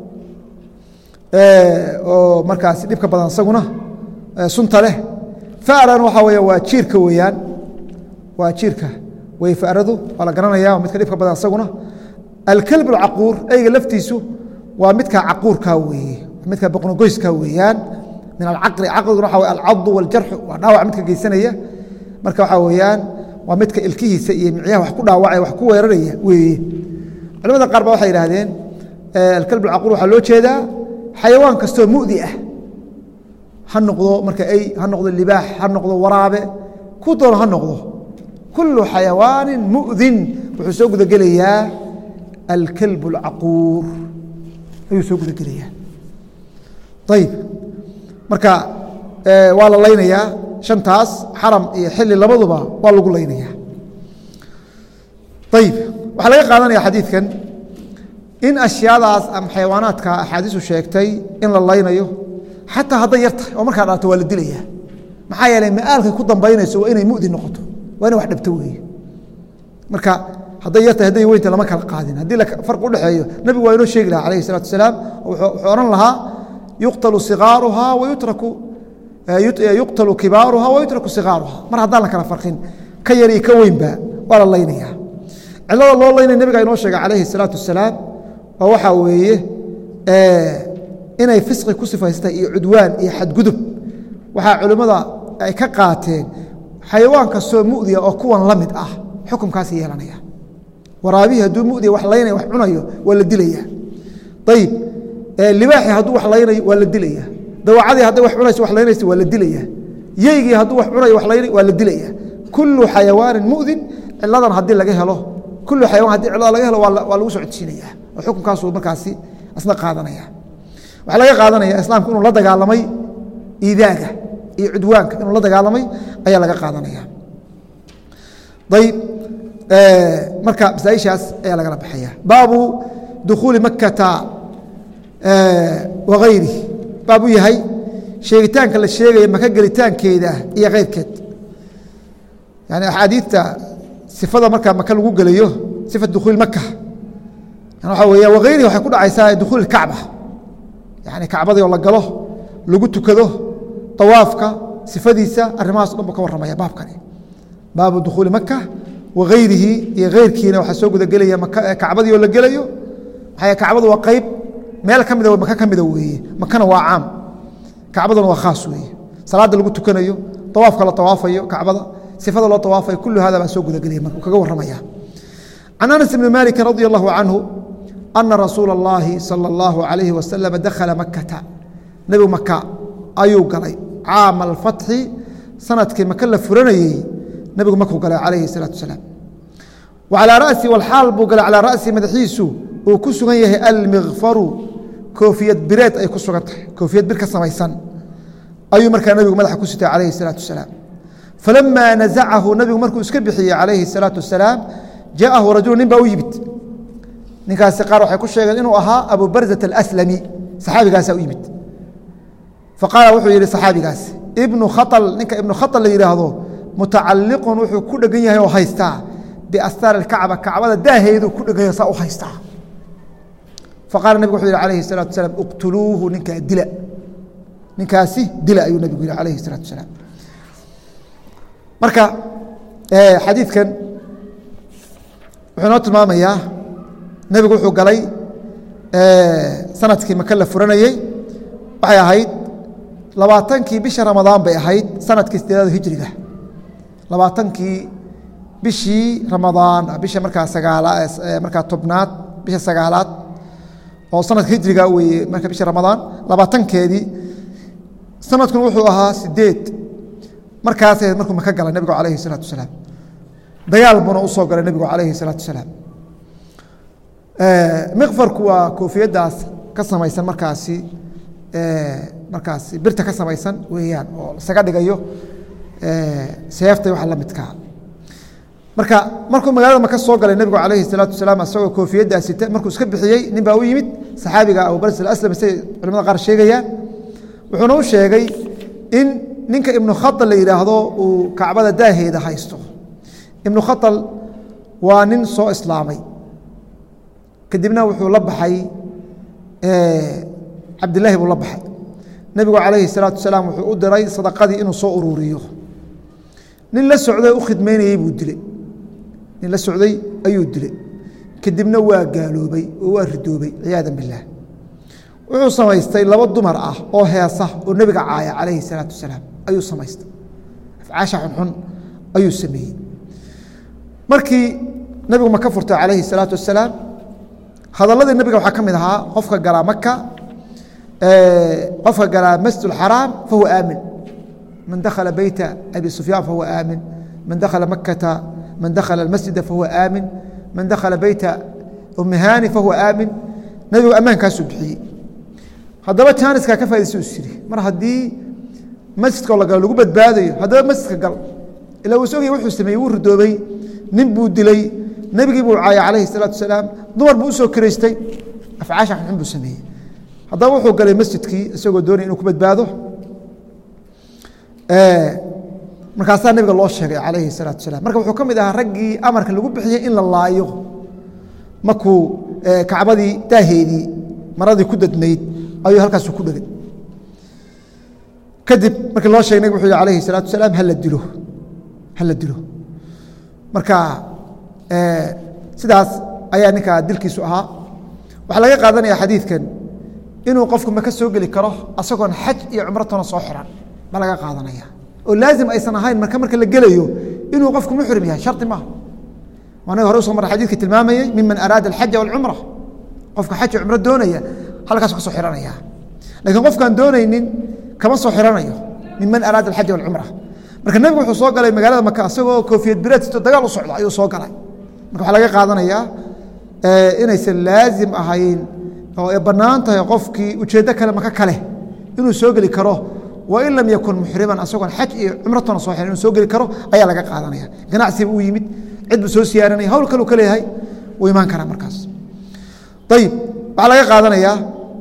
oo markaas dhibka badan isaguna sunta leh fa'ran waxaa weya waa jiirka weeyaan waa jiirka wey fa'radu waa la garanaya midka dhibka badan isaguna alkalb alcaquur eyga laftiisu waa midka caquurka weeye midka boqnogoyska weeyaan min alcaqli caqliguna waxa wey alcadu waljarxu waa dhaawac midka geysanaya marka waxaa weeyaan waa midka ilkihiisa iyo micyaha wax ku dhaawacaya wax ku weeraraya weeye culamada qaar ba waxay yidhaahdeen alkalb alcaquur waxaa loo jeedaa xayawaan kastoo mu'di ah ha noqdo marka ey ha noqdo libaax ha noqdo waraabe ku doon ha noqdo kullu xayawaanin mu'din wuxuu soo gudagelayaa alkalb alcaquur ayuu soo gudagelayaa ayib marka waa la laynayaa 5taas xaram iyo xili labaduba waa lagu laynayaa ayib waxaa laga qaadanaya xadiidkan in ashyaadaas ama xayawaanaadka axaadiisu sheegtay in la laynayo xataa hadday yartahay oo markaa dhaato waa la dilayaa maxaa yeeley ma'aalkay ku dambaynayso waa inay mu'di noqoto waa inay wax dhabto weeye marka hadday yartahay hadday weynta lama kala qaadin haddii farq udhexeeyo nebigu waa inoo sheegi lahaa alayhi الsalatu wasalaam wuxuu odhan lahaa yuqtalu sigaaruha wayutraku yuqtalu kibaaruha wayutraku sigaaruha mar haddaan la kala farqin ka yar iyo ka weynba waa la laynayaa cilada loo laynaya nebiga inoo sheegay calayhi الsalaatu wasalaam oo waxaa weeye inay fisqi ku sifaystay iyo cudwaan iyo xadgudub waxaa culimmada ay ka qaateen xayawaan kastoo mu'diya oo kuwan la mid ah xukunkaasi yeelanaya waraabihii hadduu mu'diya wax laynaya wax cunayo waa la dilaya ayib libaaxi hadduu wax laynayo waa la dilaya dawacadii hadday wax cunayso wax laynayso waa la dilaya yeygii hadduu wax cunayo wax laynay waa la dilaya kullu xayawaanin mu'din ciladan haddii laga helo kullu xayawaan haddii cilada laga helo waa lagu soo codsiinaya oo xukunkaasuu markaasi asna qaadanaya waxaa laga qaadanaya islaamku inuu la dagaalamay iidaaga iyo cudwaanka inuu la dagaalamay ayaa laga qaadanaya ayb marka masaaishaas ayaa lagala baxaya baabu dukhuuli makata wagayri baab u yahay sheegitaanka la sheegaya maka gelitaankeeda iyo keyrkeed yani axaadiidta sifada markaa maka lagu gelayo sifa dukhuuli maka waxaa weya wagayrihi waxay ku dhacaysaa dukhuuli kacba yani kacbadii oo la galo lagu tukado awaafka sifadiisa arrimahaas o dhan buu ka warramaya baabkani baabu dukhuuli maka wagayrihi iyo keyrkiina waxaa soo gudagelaya kacbadii oo la gelayo maxaa kacbadu waa qayb meel ka mida maka ka mida weeye makana waa caam kacbaduna waa khaas weeye salaadda lagu tukanayo awaafka la awaafayo kacbada sifada loo awaafayo kullu hada baa soo gudagelaya marka kaga warramaya can anas ibni maliki radi allahu canhu ana rasuula اllahi salى اllahu alayhi wasalam dakhala makata nebigu maka ayuu galay caama alfatxi sanadkii maka la furanayey nebigu makuu galay calayhi الsalaatu wasalaam wa calaa ra'si walxaal buu galay calaa ra'si madaxiisu uu ku sugan yahay almikfaru koofiyad bireed ay ku sugan tahay koofiyad bir ka samaysan ayuu markaa nebigu madaxa ku sitay calayhi الsalaatu wasalaam falamaa nazacahu nebigu markuu iska bixiyey calayhi الsalaatu wasalaam jaءahu rajulu nin baa u yimid ninkaasi qaar waxay ku sheegeen inuu ahaa abu barzat alaslami saxaabigaasaa u yimid faqaala wuxuu yidhi saxaabigaas ibnu khaal ninka ibnu khaal la yidhaahdo mutacaliqun wuxuu ku dhegan yahay oo haystaa biastaar alkacba kacbada daaheedu ku dhegan yahay saa u haystaa faqaala nebigu wuxuu yidhi calayhi الsalatu wasalaam iqtuluuhu ninkaa dila ninkaasi dila ayuu nebigu yidhi calayhi الsalatu wasalaam marka xadiidkan wuxuu noo tilmaamayaa nebigu wuxuu galay sanadkii maka la furanayey waxay ahayd 20kii bisha ramadaan bay ahayd sanadkii 8 hijriga 20kii bishii ramadaan bisha markaa markaa tobnaad bisha sagaalaad oo sanadka hijriga weye marka bisha ramadaan 20keedii sanadkuna wuxuu ahaa 8 markaas markuu maka galay nebigu calayhi الsalaatu wasalaam dagaal buuna u soo galay nebigu calayhi الsalaatu wasalaam mikfarku waa koofiyadaas ka samaysan markaasi birta ka samaysan weeyaan oo isaga dhigayo seefta waxa la midkaa marka markuu magaalada maka soo galay nebigu calayhi الsalaatu wasalaam isagoo koofiyaddaas sita markuu iska bixiyey nin baa u yimid saxaabiga abubars alaslam say culamada qaar sheegayaan wuxuuna u sheegay in ninka ibnu khaal la yidhaahdo uu kacbada daaheeda haysto ibnu khaal waa nin soo islaamay kadibna wuxuu la baxay cabdilaahi buu la baxay nebigu calayhi الsalaatu wasalaam wuxuu u diray sadaqadii inuu soo ururiyo nin la socday u khidmaynayey buu dilay nin la socday ayuu dilay kadibna waa gaaloobay oo waa ridoobay ciyaada biاllah wuxuu samaystay 2 dumar ah oo heesa oo nebiga caaya calayhi الsalaatu wasalaam ayuu samaystay afcaasha xunxun ayuu sameeyey markii nebigu maka furtay calayhi الsalaatu wasalaam hadalladii nebiga waxaa ka mid ahaa qofka galaa maka qofka galaa masjid اxaraam fahuwa aamin man dakhala beyta abi sufyaan fahuwa aamin man dakhala makata man dakhala اmasjida fahuwa aamin man dakhala beyta umihani fahuwa aamin nebigu ammaankaasuu bixiyey haddaba jaaniskaa ka faidaysa u siri mar haddii masjidkao la galo lagu badbaadayo haddaba masjidka gal ilaa uu sogaya wuxuu sameeyey wuu ridoobay nin buu dilay nebigii buu caayay calayhi الsalaatu wasalaam dumar buu usoo kiraystay afcaasha xunxun buu sameeyey haddaba wuxuu galay masjidkii isagoo doonaya inuu ku badbaado markaasaa nebiga loo sheegay calayhi الsalaatu wasalaam marka wuxuu ka mid ahaa raggii amarka lagu bixiyey in la laayo markuu kacbadii daaheedii maradii ku dadnayd ayuu halkaasu ku dhegay kadib markii loo sheegay nabig wuxuu yihi calayhi الsalaatu wasalaam hala dilo marka sidaas ayaa ninkaa dilkiisu ahaa waxaa laga qaadanaya xadiidkan inuu qofku maka soo geli karo asagoon xaj iyo cumratona soo xiran ma laga qaadanaya oo laazim aysan ahayn marka la gelayo inuu qofku muxrim yahay shardi maaha waana hore usoo maray xadiidka tilmaamayay miman araada alxaja walcumra qofka xaj iyo cumro doonaya halkaas ka soo xiranaya laakiin qofkaan doonaynin kama soo xiranayo miman araada alxaja walcumra marka nabigu wuxuu soo galay magaalada maka asagoo koofiyad bireed dagaal u socda ayuu soo galay marka waxaa laga qaadanayaa inaysan laazim ahayn oo ay bannaan tahay qofkii ujeeddo kale maka kale inuu soo geli karo wain lam yakun muxriman asagoon xaj iyo cumratona soo xiran inuu soo geli karo ayaa laga qaadanaya ganacsiba uu yimid cid buu soo siyaaranaya hawl kale uu ka leeyahay wuu imaan karaa markaas ayib waxaa laga qaadanayaa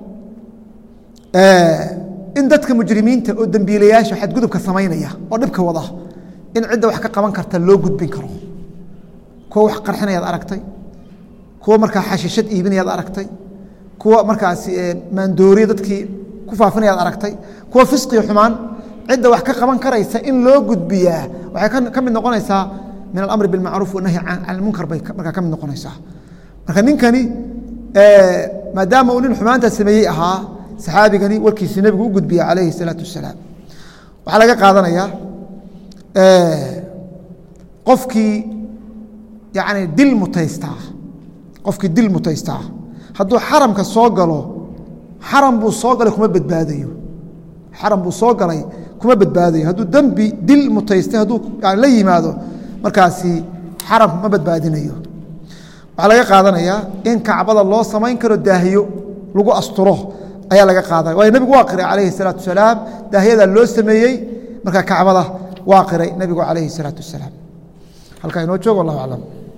in dadka mujrimiinta oo dembiilayaasha xadgudubka samaynaya oo dhibka wada in cidda wax ka qaban karta loo gudbin karo kuwa wax qarxinayaad aragtay kuwa markaa xashiishad iibinayaad aragtay kuwa markaas maandooriya dadkii ku faafinayaad aragtay kuwa fisqiyo xumaan cidda wax ka qaban karaysa in loo gudbiyaa waxay ka mid noqonaysaa min alamri bilmacruuf wanahyi can almunkar bay markaa ka mid noqonaysaa marka ninkani maadaama uu nin xumaantaas sameeyey ahaa saxaabigani warkiisii nebigu u gudbiya calayhi salaatu wasalaam waxaa laga qaadanayaa qofkii yani dil mutaystaa hadduu xaramka soo galo xaram buu soo galay kuma badbaadayo hadduu dembi dil mutaystay hadduu la yimaado markaasi xaramku ma badbaadinayo waxaa laga qaadanayaa in kacbada loo samayn karo daahiyo lagu asturo ayaa laga qaadanaya waayo nebigu waa qiray calayhi salaatu wasalaam daahiyadaa loo sameeyey markaa kacbada waa qiray nebigu calayhi salaatu wasalaam halkaa inoo joogo wallahu aclam